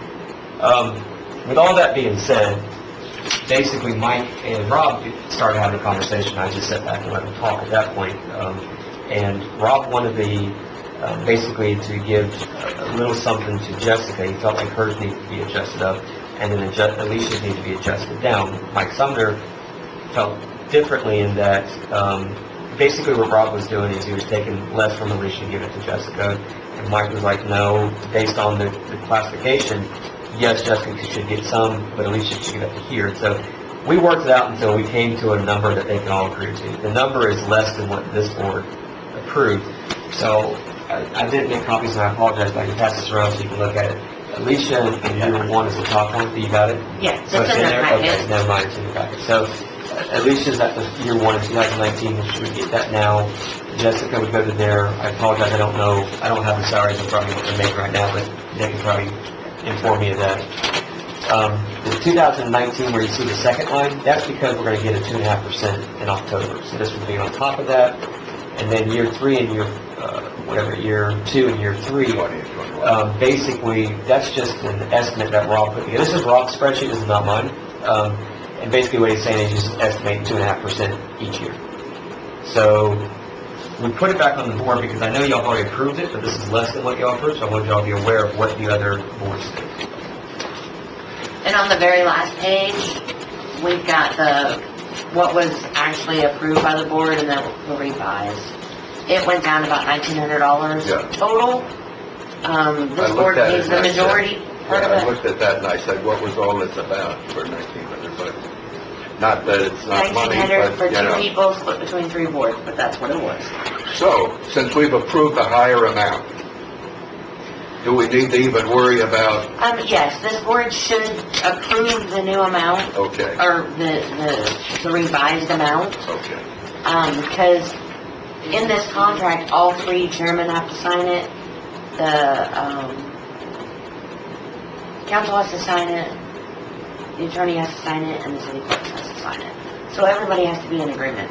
Um, with all that being said, basically Mike and Rob started having a conversation. I just sat back and let them talk at that point. Um, and Rob wanted the, uh, basically to give a, a little something to Jessica. He felt like hers needed to be adjusted up, and then adjust, Alicia's needed to be adjusted down. Mike Sumner felt differently in that, um, basically what Rob was doing is he was taking less from Alicia and giving it to Jessica. And Mike was like, no, based on the, the classification, yes, Jessica should get some, but Alicia should get up to here. So we worked it out until we came to a number that they can all agree to. The number is less than what this board approved. So I, I didn't make copies, and I apologize, but I can pass this around so you can look at it. Alicia, in year one is the top one. You got it? Yeah, So it's it's in in their there? Okay, packet. never mind, it's in your packet. So uh, Alicia's at the year one in two thousand nineteen, and she would get that now. Jessica would go to there. I apologize, I don't know, I don't have the salaries in front of me what they're making right now, but they can probably inform me of that. Um, the two thousand nineteen, where you see the second line, that's because we're going to get a two and a half percent in October. So this would be on top of that. And then year three and year, uh, whatever, year two and year three, um, basically, that's just an estimate that Rob put together. This is Rob's spreadsheet, this is not mine. Um, and basically what he's saying is just estimate two and a half percent each year. So we put it back on the board because I know y'all already approved it, but this is less than what y'all approved, so I want y'all to be aware of what the other boards did. And on the very last page, we've got the, what was actually approved by the board and then the revised. It went down about nineteen hundred dollars Yeah. total. Um, I this looked board at it pays and the I said- majority part Yeah, I of it. looked at that and I said, what was all this about for nineteen hundred bucks? Not that it's not Nineteen money, hundred but, for you two know. people, split between three boards, but that's what it was. So, since we've approved the higher amount, do we need to even worry about, Um, yes, this board should approve the new amount, okay, or the, the, the revised amount, okay. um, because in this contract, all three chairmen have to sign it, the, um, council has to sign it, the attorney has to sign it, and the city clerk has to sign it. So everybody has to be in agreement.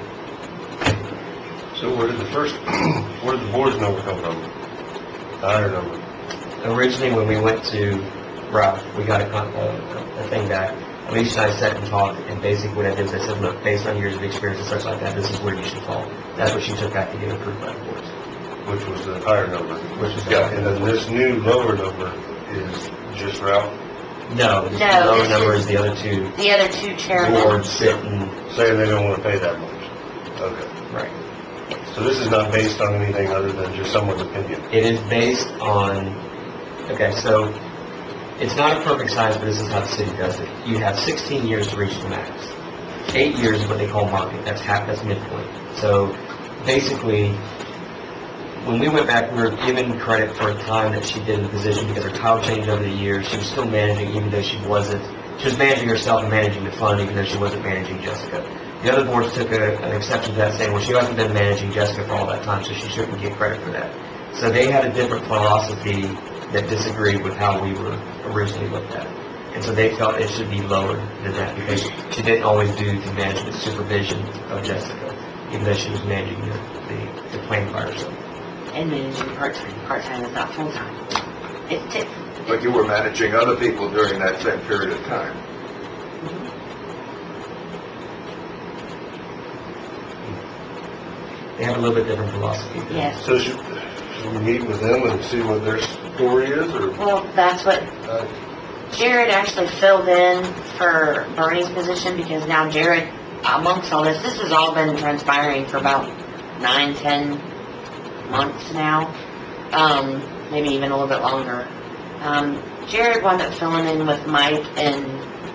So where did the first, where did the board's number come from? The higher number? Originally, when we went to Rob, we got a, con- a, a thing back. Alicia and I sat and talked, and basically what I did is I said, look, based on years of experience and such like that, this is where you should fall. That's what she took back to get approved by the board. Which was the higher number? Which was the Yeah, higher and then this new lower number is just Ralph No, the No, lower this number is- is the other two The other two chairmen, boards sitting, saying they don't want to pay that much. Okay. right. So this is not based on anything other than just someone's opinion? It is based on, okay, so it's not a perfect science, but this is how the city does it. You have sixteen years to reach the max. Eight years is what they call market, that's half, that's midpoint. So basically, when we went back, we were given credit for a time that she did in the position because her title changed over the years. She was still managing even though she wasn't, she was managing herself and managing the fund even though she wasn't managing Jessica. The other boards took a, an exception to that, saying, well, she hasn't been managing Jessica for all that time, so she shouldn't get credit for that. So they had a different philosophy that disagreed with how we were originally looked at. And so they felt it should be lower than that because she didn't always do the management supervision of Jessica, even though she was managing the, the, the plan by herself. and managing part-time. Part-time is not full-time. It's, it's, But you were managing other people during that same period of time. They have a little bit different philosophy. Yes. So should, should we meet with them and see what their story is, or? Well, that's what uh, Jared actually filled in for Bernie's position, because now Jared, amongst all this, this has all been transpiring for about nine, ten months now, um, maybe even a little bit longer. Um, Jared wound up filling in with Mike and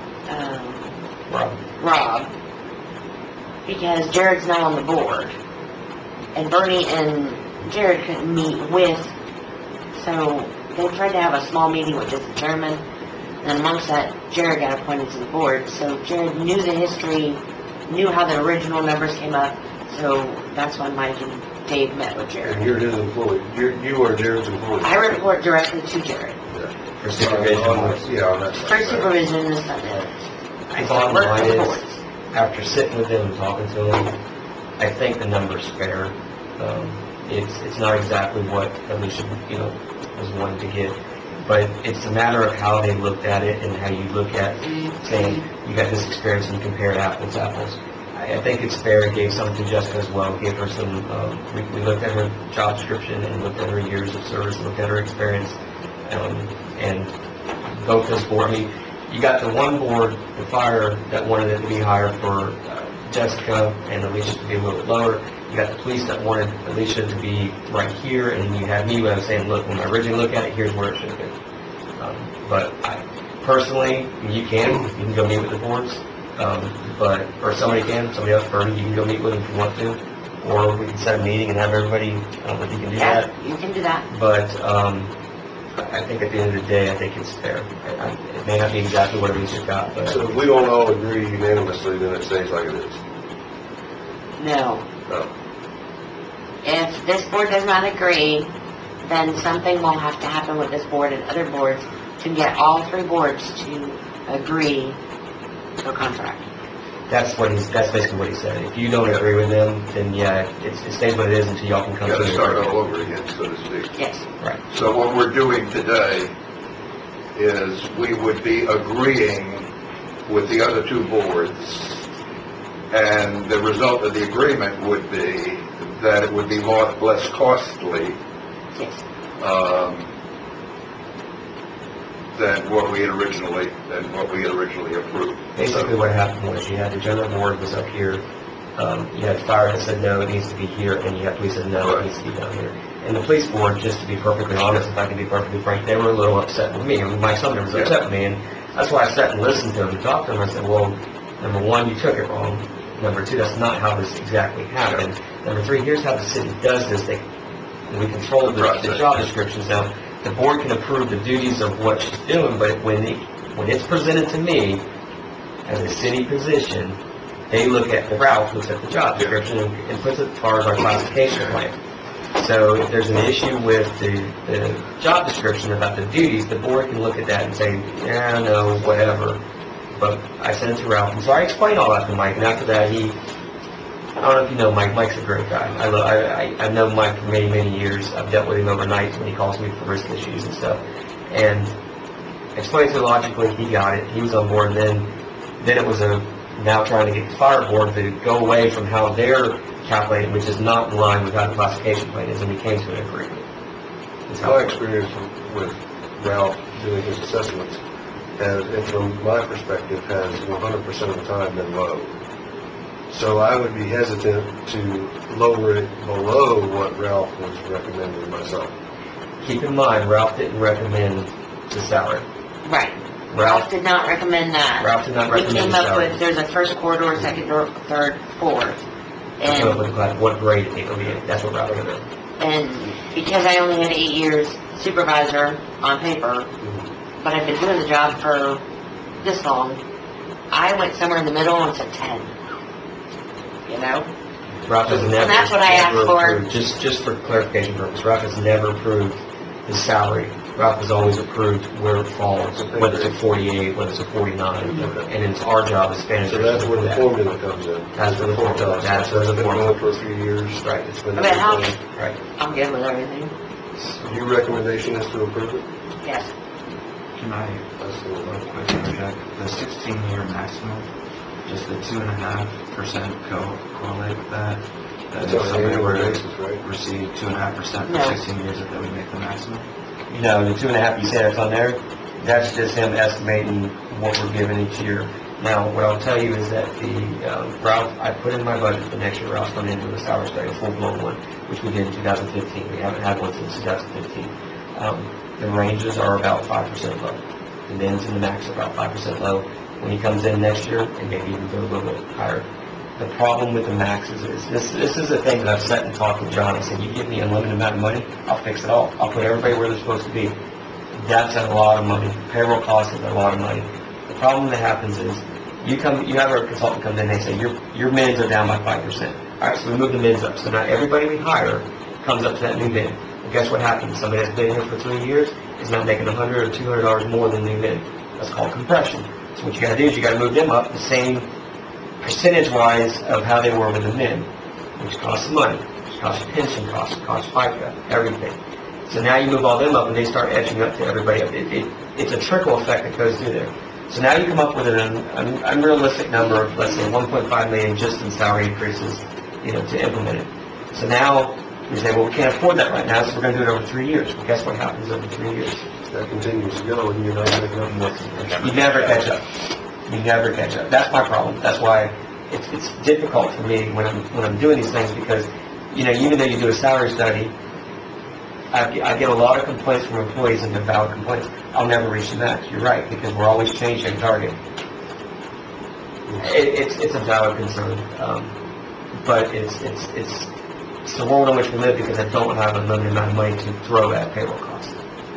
um, Rob. Rob, because Jared's now on the board, and Bernie and Jared couldn't meet with, so they tried to have a small meeting with just the chairman, and amongst that, Jared got appointed to the board, so Jared knew the history, knew how the original numbers came up, so that's when Mike and Dave met with And Jared. you're his employee, you're, you are Jared's employee. I report directly to Jared, For supervision. On- on this- Yeah, on that side. for supervision and stuff. I The bottom work line with the is, boards. after sitting with them and talking to them, I think the number's fair. Um, it's, it's not exactly what Alicia, you know, was wanting to get, but it's a matter of how they looked at it and how you look at saying, you got this experience and you compare it apples to apples. I, I think it's fair. Gave some to Jessica as well, gave her some, um, we, we looked at her job description and looked at her years of service, looked at her experience, um, and both those board, I mean, you got the one board, the fire, that wanted it to be higher for uh, Jessica and Alicia to be a little bit lower. You got the police that wanted Alicia to be right here, and you had me when I was saying, look, when I originally look at it, here's where it should have been. Um, but I, personally, you can, you can go meet with the boards, um, but, or somebody can, somebody else, Bernie, you can go meet with them if you want to, or we can set a meeting and have everybody, I don't know if you can do that. Yeah, you can do that. But, um, I think at the end of the day, I think it's fair. I, I, it may not be exactly what Alicia got, but So if we don't all agree unanimously, then it stays like it is. No. No. If this board does not agree, then something will have to happen with this board and other boards to get all three boards to agree to a contract. that's what he's, that's basically what he said. If you don't agree with them, then yeah, it's, it stays what it is until y'all can come to Got to an start agreement. all over again, so to speak. Yes. Right. So what we're doing today is we would be agreeing with the other two boards, and the result of the agreement would be that it would be more, less costly Yes. um, than what we had originally, than what we had originally approved. Basically what happened was you had the general board was up here, um, you had fire that said no, it needs to be here, and you had police that said no, it needs to be down here. And the police board, just to be perfectly honest, if I can be perfectly frank, they were a little upset with me. I mean, my son was upset with me, and that's why I sat and listened to them and talked to them. I said, well, number one, you took it wrong. Number two, that's not how this exactly happened. Number three, here's how the city does this. They, we control the, the job descriptions. Now, the board can approve the duties of what she's doing, but when it, when it's presented to me as a city position, they look at, Ralph looks at the job description and, and puts it as far as our classification plan. So if there's an issue with the, the job description about the duties, the board can look at that and say, yeah, no, whatever. But I sent it to Ralph, and so I explained all that to Mike, and after that, he, I don't know if you know Mike, Mike's a great guy. I, lo- I, I, I've known Mike for many, many years. I've dealt with him overnight when he calls me for risk issues and stuff. And explained to him logically, he got it, he was on board, and then, then it was a, now trying to get the fire board to go away from how they're calculated, which is not in line with how the classification plan is, and we came to an agreement. That's how My it works. experience with Ralph doing his assessments has, and from my perspective, has one hundred percent of the time been low. So I would be hesitant to lower it below what Ralph was recommending myself. Keep in mind, Ralph didn't recommend the salary. Right. Ralph, Ralph did not recommend that. Ralph did not We recommend came the up salary. with, there's a first corridor, second, or third, fourth. He came up with And, like what grade it would be in. That's what Ralph recommended. and because I only had eight years supervisor on paper, but I've been doing the job for this long, I went somewhere in the middle and said ten. You know? Ralph has And never, that's what I never asked for. approved, just, just for clarification purposes, Ralph has never approved the salary. Ralph has always approved where it falls, whether it's a forty-eight, whether it's a forty-nine, and it's our job as Spanish. So that's where the formula comes in. That's where the formula, that's where the It's been formula, going for a few years. right, It's been. I mean, how- right. I'm good with everything. Your recommendation is to approve it? Yes. Can I, That's the real one. quick, interject? The sixteen-year maximum, just the two and a half percent co- correlate with that? That It's if on an somebody annual were to basis, right? receive two and a half percent for No. sixteen years, that they would make the maximum? You know, the two and a half percent that's on there, that's just him estimating what we're giving each year. Now, what I'll tell you is that the, um, Ralph, I put in my budget for next year, Ralph's going into a salary study, a full-blown one, which we did in two thousand fifteen. We haven't had one since two thousand fifteen. Um, the ranges are about five percent low. The mins and the max are about five percent low. When he comes in next year, and maybe even go a little bit higher. The problem with the maxes is, this, this is the thing that I've sat and talked with John. I said, you give me an unlimited amount of money, I'll fix it all. I'll put everybody where they're supposed to be. That's a lot of money. Payroll costs is a lot of money. The problem that happens is, you come, you have a consultant come in, they say, your, your mins are down by five percent. All right, so we move the mins up. So now everybody we hire comes up to that new min. Well, guess what happens? Somebody that's been here for three years is now making a hundred or two hundred dollars more than the new min. That's called compression. So what you gotta do is you gotta move them up the same percentage-wise of how they were with the min, which costs money, which costs pension costs, costs FICA, everything. So now you move all them up and they start edging up to everybody. It, it, it's a trickle effect that goes through there. So now you come up with an un, unrealistic number of, let's say, one point five million just in salary increases, you know, to implement it. So now you say, well, we can't afford that right now, so we're going to do it over three years. Well, guess what happens over three years? That continues to go, and you're not making up nothing. You never catch up. You never catch up. That's my problem. That's why it's, it's difficult for me when I'm, when I'm doing these things because, you know, even though you do a salary study, I get, I get a lot of complaints from employees and they're valid complaints. I'll never reach the max. You're right, because we're always changing target. It, it's, it's a valid concern. Um, but it's, it's, it's, it's the world in which we live because I don't have a limited amount of money to throw at payroll costs.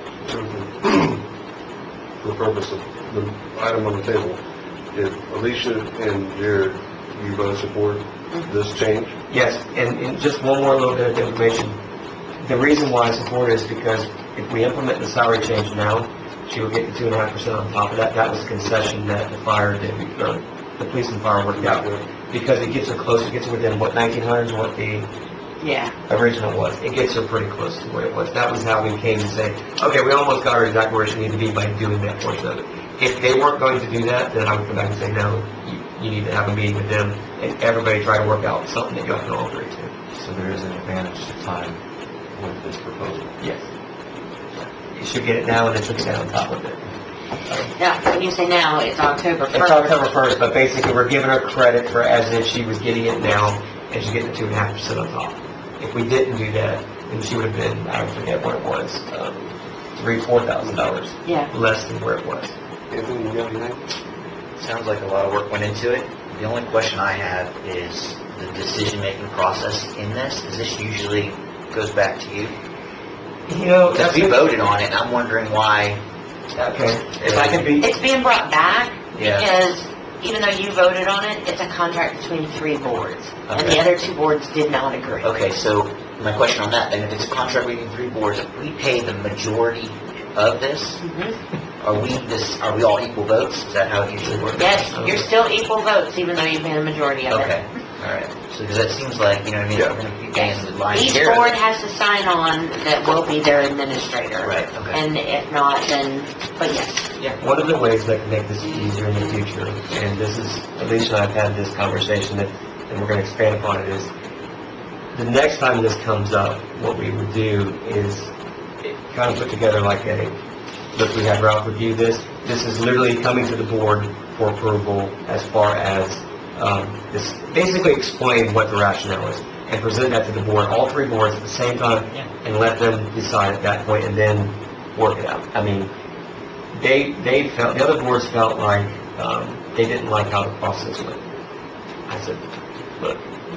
For the purpose of the item on the table, did Alicia and Jared, you both support this change? Yes, and, and just one more little bit of information. The reason why I support it is because if we implement the salary change now, she will get the two and a half percent on top of that. That was a concession that the fire did, or the police and fire worked out with. Because it gets her close, it gets her within, what, nineteen hundred is what the Yeah. original was. It gets her pretty close to what it was. That was how we came to say, okay, we almost got her exactly where she needed to be by doing that portion of it. If they weren't going to do that, then I would come back and say, no, you, you need to have a meeting with them and everybody try to work out something that you can all agree to. So there is an advantage to time with this proposal. Yes. You should get it now and then she'll get it on top of it. Now, when you say now, it's October first. It's October first, but basically we're giving her credit for as if she was getting it now and she's getting the two and a half percent on top. If we didn't do that, then she would have been, I forget what it was, um, three, four thousand dollars Yeah. less than where it was. Anthony, you got anything? Sounds like a lot of work went into it. The only question I have is the decision-making process in this, because this usually goes back to you. You know, Because that's we a- voted on it, and I'm wondering why. Okay, if I could be, It's being brought back Yeah. because even though you voted on it, it's a contract between three boards. And the Okay. other two boards did not agree. Okay, so my question on that, then, if it's a contract between three boards, if we pay the majority of this, Mhm. are we this, are we all equal votes? Is that how it usually works? Yes, you're still equal votes even though you've been a majority of it. Okay, all right. So, because that seems like, you know what I mean, Yeah. we're going to be paying the lion's Each share of board it. has to sign on that will be their administrator. Right, okay. And if not, then, but yes. one of the ways that can make this easier in the future, and this is, Alicia and I have had this conversation, that, and we're going to expand upon it, is the next time this comes up, what we would do is kind of put together like a, look, we have Ralph review this. This is literally coming to the board for approval as far as um, this, basically explain what the rationale is and present that to the board, all three boards at the same time, and let them decide at that point and then work it out. I mean, they, they felt, the other boards felt like um, they didn't like how the process went. I said, look,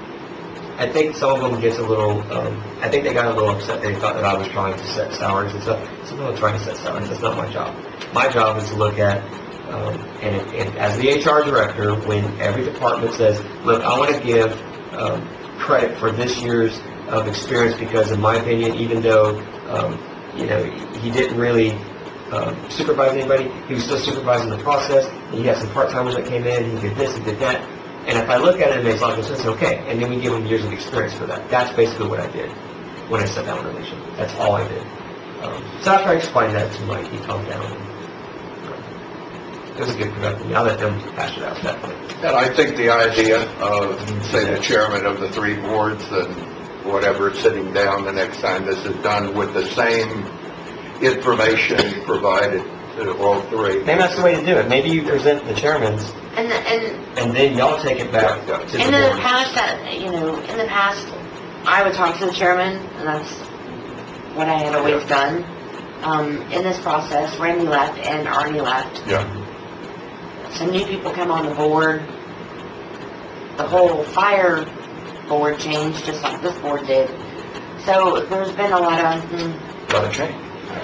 I think some of them gets a little, um, I think they got a little upset. They thought that I was trying to set salaries and stuff. I said, no, I'm trying to set salaries. That's not my job. My job is to look at, um, and, it, and as the H R director, when every department says, look, I want to give um, credit for this year's of experience because, in my opinion, even though, um, you know, he didn't really um, supervise anybody, he was still supervising the process. He had some part-timers that came in. He did this, he did that. And if I look at it and it's like, it's just okay, and then we give them years of experience for that. That's basically what I did when I sat down with Alicia. That's all I did. Um, so after I explained that to Mike, he calmed down. It was a good productive, now let them hash it out, definitely. And I think the idea of, say, the chairman of the three boards and whatever, sitting down the next time this is done with the same information provided to all three. Maybe that's the way to do it. Maybe you present the chairman's, And, the- and and then y'all take it back Yeah, yeah. to the in the board. past, that, you know, in the past, I would talk to the chairman, and that's what I had always done. Um, in this process, Randy left and Arnie left. Yeah. Some new people come on the board. The whole fire board changed, just like this board did. So there's been a lot of, mm, Lot of change.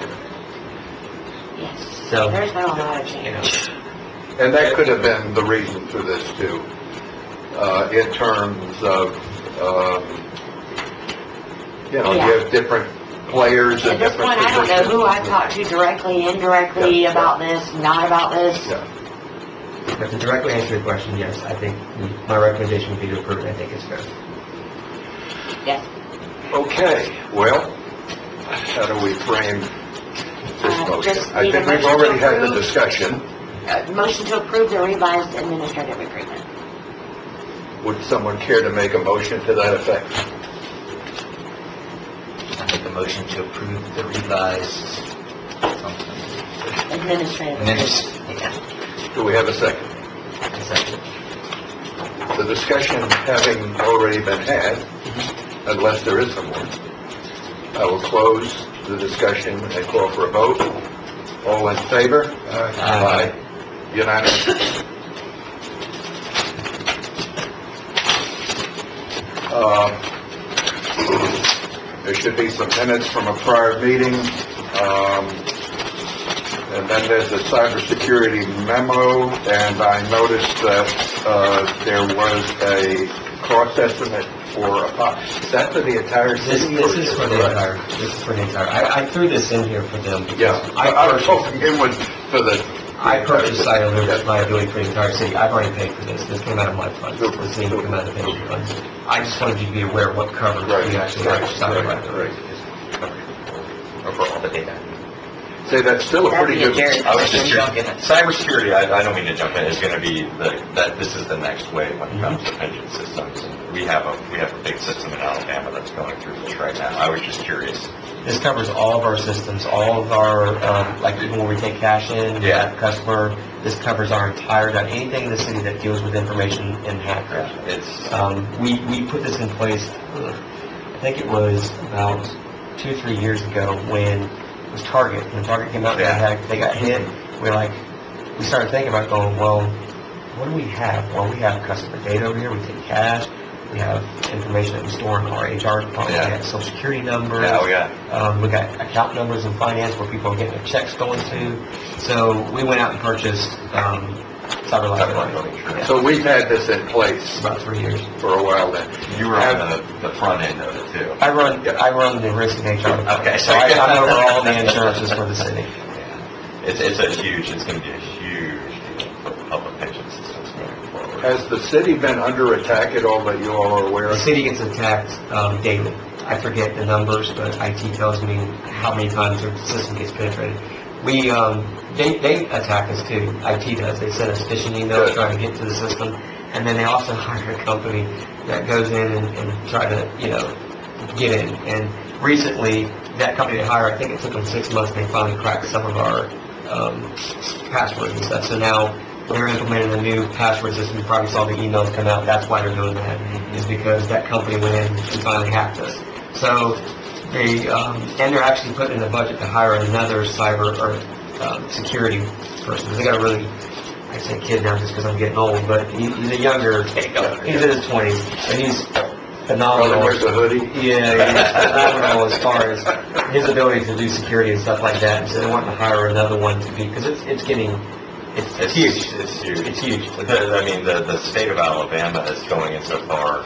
yes, So- there's been a lot of change. And that could have been the reason for this too, uh, in terms of, um, you know, you Yeah. have different players At in this different point, I don't know who I positions. talked to directly, indirectly Yeah, yeah. about this, not about this. Yeah. But to directly answer your question, yes, I think my recommendation would be to approve it. I think it's fair. Yes. Okay, well, how do we frame this Uh, motion? just I need a think we've motion to already had the approve. discussion. Uh, motion to approve the revised administrative agreement. Would someone care to make a motion to that effect? I make a motion to approve the revised Administrative. minutes. Do we have a second? The discussion having already been had, unless there is some more, I will close the discussion and call for a vote. All in favor? Aye. Unanimous. Um, There should be some minutes from a prior meeting. Um, And then there's a cybersecurity memo, and I noticed that uh, there was a cost estimate for a pop. Is that for the entire This, city? this or is for the entire, this is for the entire, I, I threw this in here for them. because Yeah, I I was purchased- hoping it was for the... I purchased cyber liability for the entire city. I've already paid for this. This came out of my funds. Super, This didn't come out of the pension funds. I just wanted you to be aware of what coverage Right, we actually right, have for cyber right, liability. Or for all the data. Say, that's still a pretty That'd be a good... Jared I was just question. curious, cybersecurity, I, I don't mean to jump in, is gonna be the, that this is the next wave when it comes to pension systems. And we have a, we have a big system in Alabama that's going through this right now. I was just curious. This covers all of our systems, all of our, um, like even when we take cash in, we Yeah. have customer, this covers our entire, anything in the city that deals with information and hackers. It's, Um, we, we put this in place, uh, I think it was about two, three years ago when it was Target. When Target came out, they Yeah. had, they got hit. We're like, we started thinking about going, well, what do we have? Well, we have customer data over here. We take cash. We have information that we store in our H R department. Yeah. We have social security numbers. yeah, we got, Um, we got account numbers in finance where people are getting their checks going to. So we went out and purchased, um, cyber Cyber liability. liability insurance. So we've had this in place About three years. for a while then. you were on the, the front end of it too. I run, I run the risk and H R department. Okay. So I, I know all the insurances for the city. Yeah. It's, it's a huge, it's gonna be a huge deal for the public pension systems going forward. Has the city been under attack at all that you all are aware The of? city gets attacked, um, daily. I forget the numbers, but I T tells me how many times their system gets penetrated. We, um, they, they attack us too. I T does. They send us phishing emails Good. trying to get to the system. And then they also hire a company that goes in and, and try to, you know, get in. And recently, that company they hired, I think it took them six months, they finally cracked some of our, um, passwords and stuff. So now they're implementing a new password system. You probably saw the emails come out. That's why they're doing that, is because that company went in and finally hacked us. So they, um, and they're actually putting in the budget to hire another cyber or, um, security person. They got a really, I say kid now just because I'm getting old, but he, he's a younger, he's in his twenties, and he's phenomenal. Probably wears a hoodie? Yeah, he's phenomenal as far as his ability to do security and stuff like that. And so they want to hire another one to be, because it's, it's getting, it's, it's huge. It's huge. It's huge. The- I mean, the, the state of Alabama is going in so far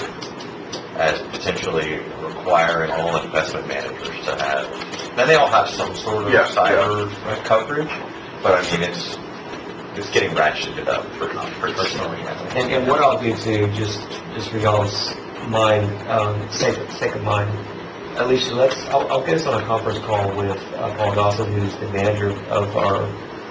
as potentially requiring all investment managers to have, now they all have some sort of Yeah, cyber coverage, but I mean, it's, it's getting ratcheted up for, for personally. And, and what I'll do too, just, just for y'all's mind, um, sake, sake of mind, Alicia, let's, I'll, I'll get us on a conference call with uh, Paul Dawson, who's the manager of our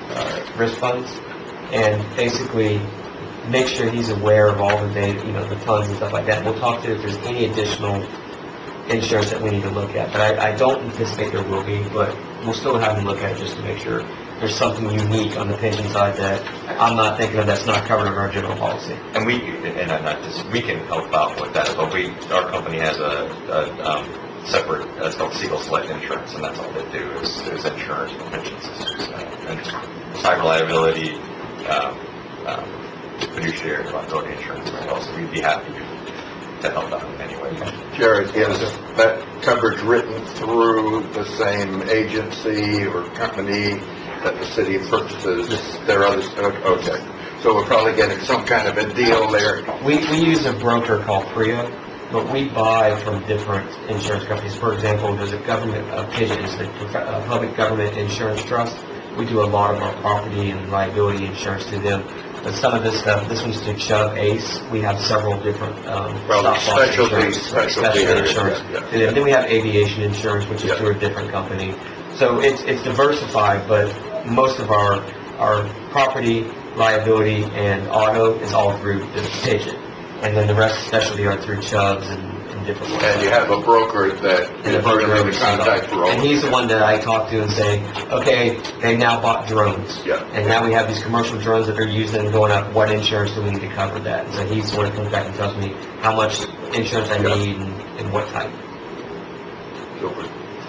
uh, risk funds, and basically make sure he's aware of all the data, you know, the funds and stuff like that. We'll talk to if there's any additional insurance that we need to look at, but I, I don't anticipate there will be, but we'll still have them look at it just to make sure there's something unique on the pension side that I'm not thinking of that's not covered in our general policy. And we, and I'm not just, we can help out with that, but we, our company has a, a um, separate, uh, it's called Siegel Select Insurance, and that's all they do is, is insurance for pension systems. Uh, and cyber liability, um, um, fiduciary liability insurance as well, so we'd be happy to help out in any way. Jared, is that coverage written through the same agency or company that the city purchases their other, okay. So we're probably getting some kind of a deal there. We, we use a broker called Priya, but we buy from different insurance companies. For example, there's a government, uh, Pigeon, it's the uh, Public Government Insurance Trust. We do a lot of our property and liability insurance through them. But some of this stuff, this one's through Chubb Ace. We have several different, um, Well, stop loss specialty, insurance, specialty specialty areas, insurance. yeah, yeah. through them. Then we have aviation insurance, which is Yeah. through a different company. So it's, it's diversified, but most of our, our property, liability, and auto is all through the Pigeon. And then the rest of specialty are through Chubb's and, and different ones. And you have a broker that And the is broker really the oversees all. contact for all And of he's it. the one that I talk to and say, okay, they now bought drones. Yeah. And now we have these commercial drones that they're using and going up, what insurance do we need to cover that? And so he's the one that comes back and tells me how much insurance I Yeah. need and, and what type. Super.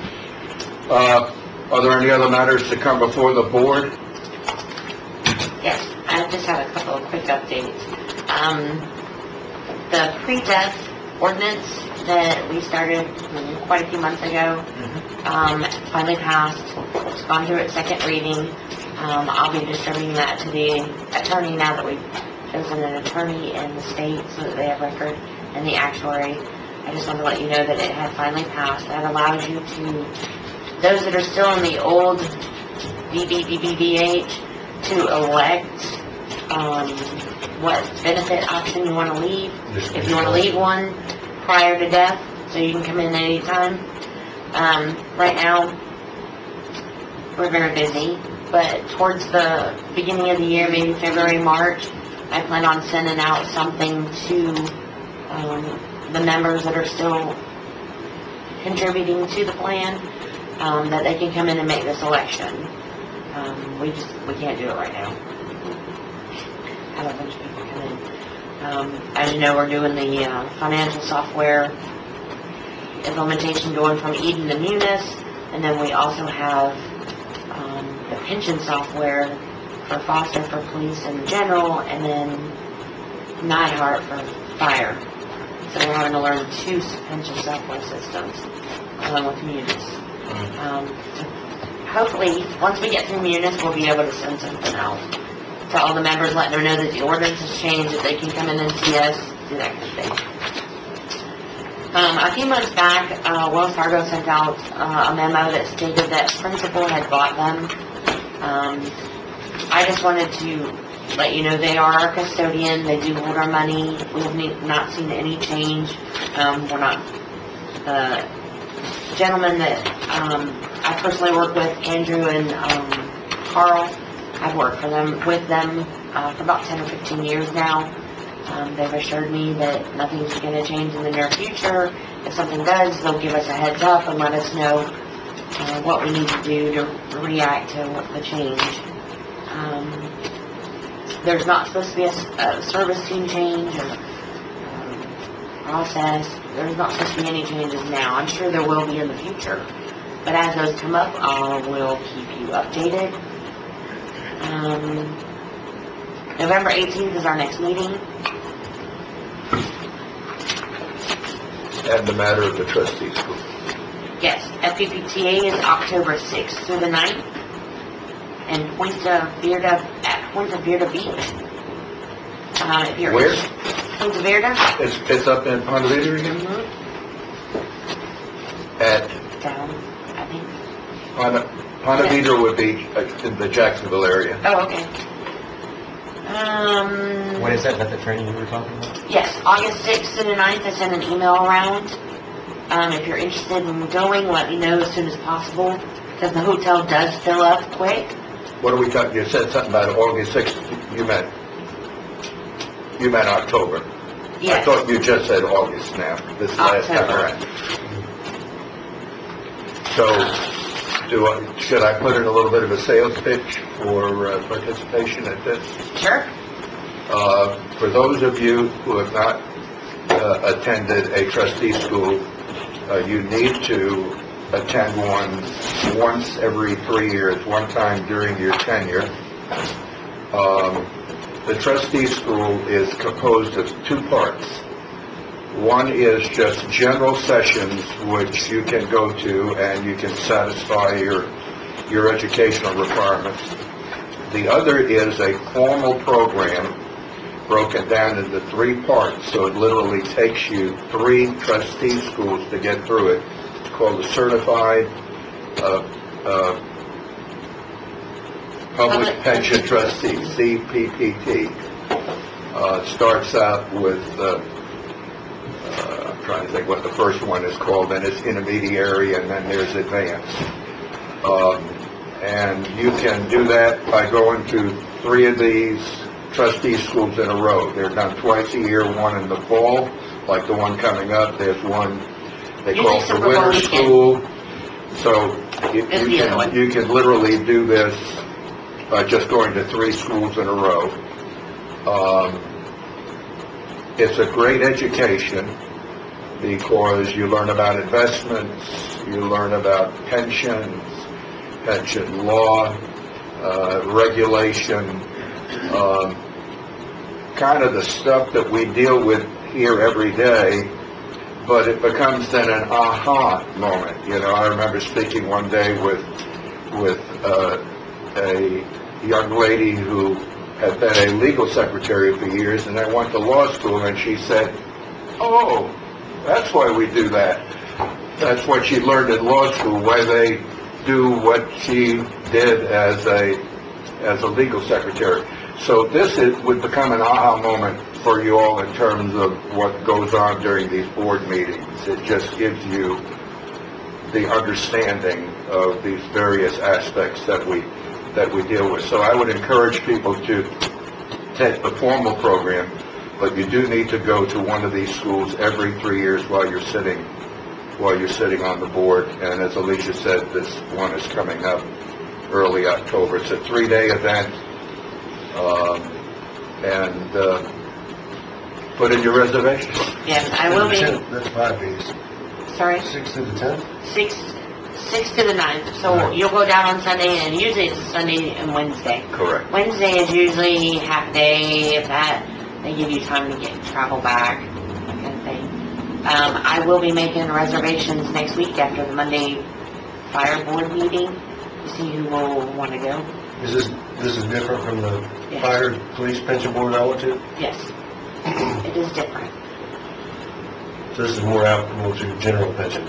Uh, are there any other matters to come before the board? Yes, I just have a couple of quick updates. Um, the pre-death ordinance that we started mm, quite a few months ago, um, finally passed. It's gone through its second reading. Um, I'll be distributing that to the attorney now that we've chosen an attorney in the state so that they have record, and the actuary. I just wanted to let you know that it had finally passed. That allows you to, those that are still in the old V B B B B H, to elect um, what benefit option you want to leave. If you want to leave one prior to death, so you can come in any time. Um, right now, we're very busy, but towards the beginning of the year, maybe February, March, I plan on sending out something to um, the members that are still contributing to the plan, um, that they can come in and make this election. Um, we just, we can't do it right now. Have a bunch of people come in. Um, as you know, we're doing the uh, financial software implementation going from Eden to Munis, and then we also have um, the pension software for Foster for police in general, and then Neidhart for fire. So we're having to learn two pension software systems along with Munis. Um, so hopefully, once we get through Munis, we'll be able to send something out to all the members, letting them know that the ordinance has changed, that they can come in and see us, do that kind of thing. Um, a few months back, uh, Wells Fargo sent out uh, a memo that stated that Principal had bought them. Um, I just wanted to let you know they are our custodian. They do hold our money. We have ne- not seen any change. Um, we're not, the gentleman that um, I personally work with, Andrew and um, Carl, I've worked for them, with them uh, for about ten or fifteen years now. Um, they've assured me that nothing's going to change in the near future. If something does, they'll give us a heads up and let us know uh, what we need to do to react to what the change. Um, there's not supposed to be a, a service team change or um, process. There's not supposed to be any changes now. I'm sure there will be in the future. But as those come up, I will keep you updated. Um, November eighteenth is our next meeting. And the matter of the trustees. Yes, F P P T A is October sixth through the ninth. And Puente Verde, at Puente Verde Beach. Uh, if you're Where? Puente Verde. It's, it's up in Ponte Vedra again? Mhm. At Down, I think. Ponte, Ponte Vedra would be uh, in the Jacksonville area. Oh, okay. Um. What is that, that the training you were talking about? Yes, August sixth to the ninth, I sent an email around. Um, if you're interested in going, let me know as soon as possible, because the hotel does fill up quick. what are we talking, you said something about August sixth, you meant, you meant October. I Yes. thought you just said August now, this last time October. around. So, do I, should I put in a little bit of a sales pitch for uh, participation at this? Sure. Uh, for those of you who have not uh, attended a trustee school, uh, you need to attend one once every three years, one time during your tenure. Um, the trustee school is composed of two parts. One is just general sessions, which you can go to and you can satisfy your, your educational requirements. The other is a formal program broken down into three parts, so it literally takes you three trustee schools to get through it. It's called the Certified uh, uh, Public Pension Trustee, C P P T. Uh, it starts out with, uh, uh, I'm trying to think what the first one is called, and it's intermediary, and then there's advanced. Um, and you can do that by going to three of these trustee schools in a row. They're done twice a year, one in the fall, like the one coming up. There's one they call Usually the Super Bowl winter weekend. school. So you, It's you the other can one. you can literally do this by just going to three schools in a row. Um, it's a great education because you learn about investments, you learn about pensions, pension law, uh, regulation, um, kind of the stuff that we deal with here every day, but it becomes then an aha moment. You know, I remember speaking one day with with uh, a young lady who had been a legal secretary for years and then went to law school, and she said, "Oh, that's why we do that. That's what she learned in law school, why they do what she did as a as a legal secretary." So this is, would become an aha moment for you all in terms of what goes on during these board meetings. It just gives you the understanding of these various aspects that we that we deal with. So I would encourage people to take the formal program, but you do need to go to one of these schools every three years while you're sitting while you're sitting on the board. And as Alicia said, this one is coming up early October. It's a three-day event. Um, and uh, put in your reservation. Yes, I will be. That's five days. Sorry, Six to the tenth? six, six to the ninth. So you'll go down on Sunday, and usually it's Sunday and Wednesday. Correct. Wednesday is usually half day. If that, they give you time to get travel back, that kind of thing. Um, I will be making reservations next week after the Monday fire board meeting to see who will want to go. Is this, this is different from the Yes. fire, police pension board I went to? Yes, it is different. So this is more applicable to general pension.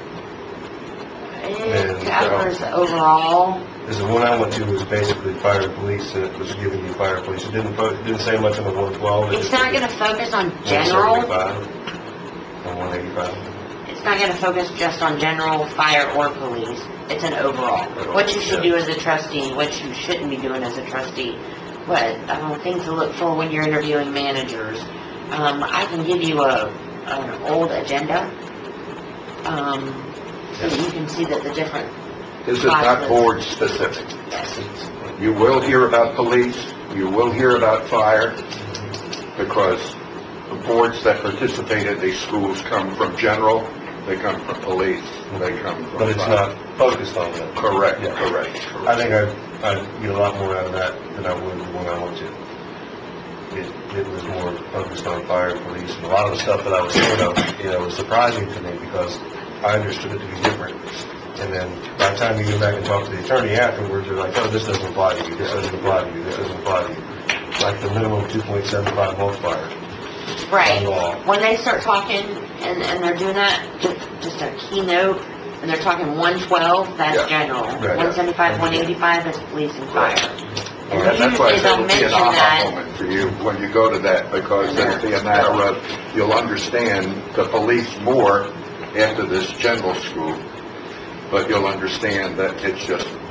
It And, uh, covers overall. Because the one I went to was basically fire and police, and it was giving you fire and police. It didn't, fo- it didn't say much on the one twelve. It's not going to focus on general. one seventy-five and one eighty-five. It's not going to focus just on general, fire, or police. It's an overall. What you should do as a trustee, what you shouldn't be doing as a trustee, what um, things to look for when you're interviewing managers. Um, I can give you a an old agenda, um, so that you can see that the different. This is not classes- board specific. Yes. You will hear about police, you will hear about fire, because the boards that participate in these schools come from general, they come from police, they come from But it's fire. not focused on that. Correct, Yeah. correct, I correct. think I'd, I'd get a lot more out of that than I would the one I went to. It, it was more focused on fire and police, and a lot of the stuff that I was hearing of, you know, was surprising to me because I understood it to be different. And then by the time you go back and talk to the attorney afterwards, they're like, oh, this doesn't apply to you, this doesn't apply to you, this doesn't apply to you. Like the minimum two point seven five multiplier. Right. Law. When they start talking and, and they're doing that, just, just a keynote, and they're talking one twelve, that's Yeah. general. Right. one seventy-five, one eighty-five, that's police and fire. And And that's why I usually said they'll it'll be an mention aha that. moment for you when you go to that, because it'll be a matter of, you'll understand the police more after this general school, but you'll understand that it's just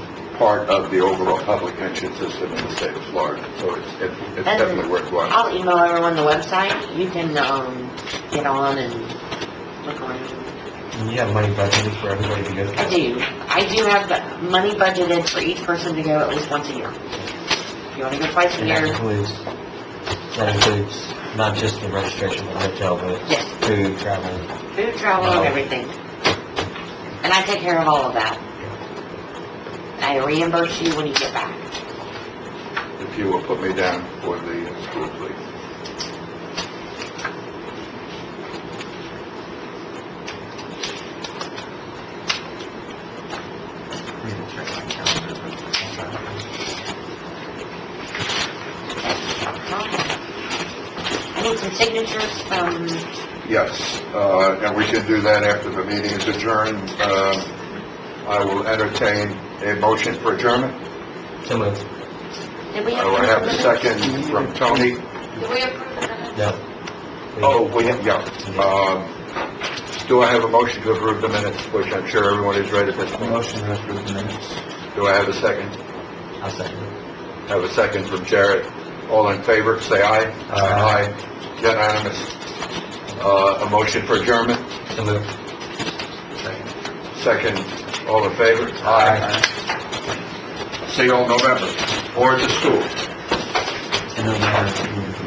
part of the overall public pension system in the state of Florida, so it's, it's it's And definitely worthwhile. I'll email everyone the website. You can, um, get on and look around. And you have money budgeted for everybody to go I through? do. I do have money budgeted for each person to go at least once a year. If you wanna go twice a And that year, includes, that includes not just the registration for the hotel, but yes, food, travel. food, travel, and everything. And I take care of all of that. I reimburse you when you get back. If you will put me down for the school, please. Need to check my calendar, but that's all right. I need some signatures from, Yes, uh, and we can do that after the meeting is adjourned. Um, I will entertain a motion for adjournment. So moved. did we I will approve have the a minutes? second from Tony. Did we approve the minutes? No. Oh, we have, yeah. Um, do I have a motion to approve the minutes, which I'm sure everyone has read at this point? Motion to approve the minutes. Do I have a second? I'll second it. Have a second from Jared. All in favor, say aye. Aye. Unanimous. Uh, a motion for adjournment? So moved. Second. All in favor? Aye. See you all in November. Or at the school. And then we have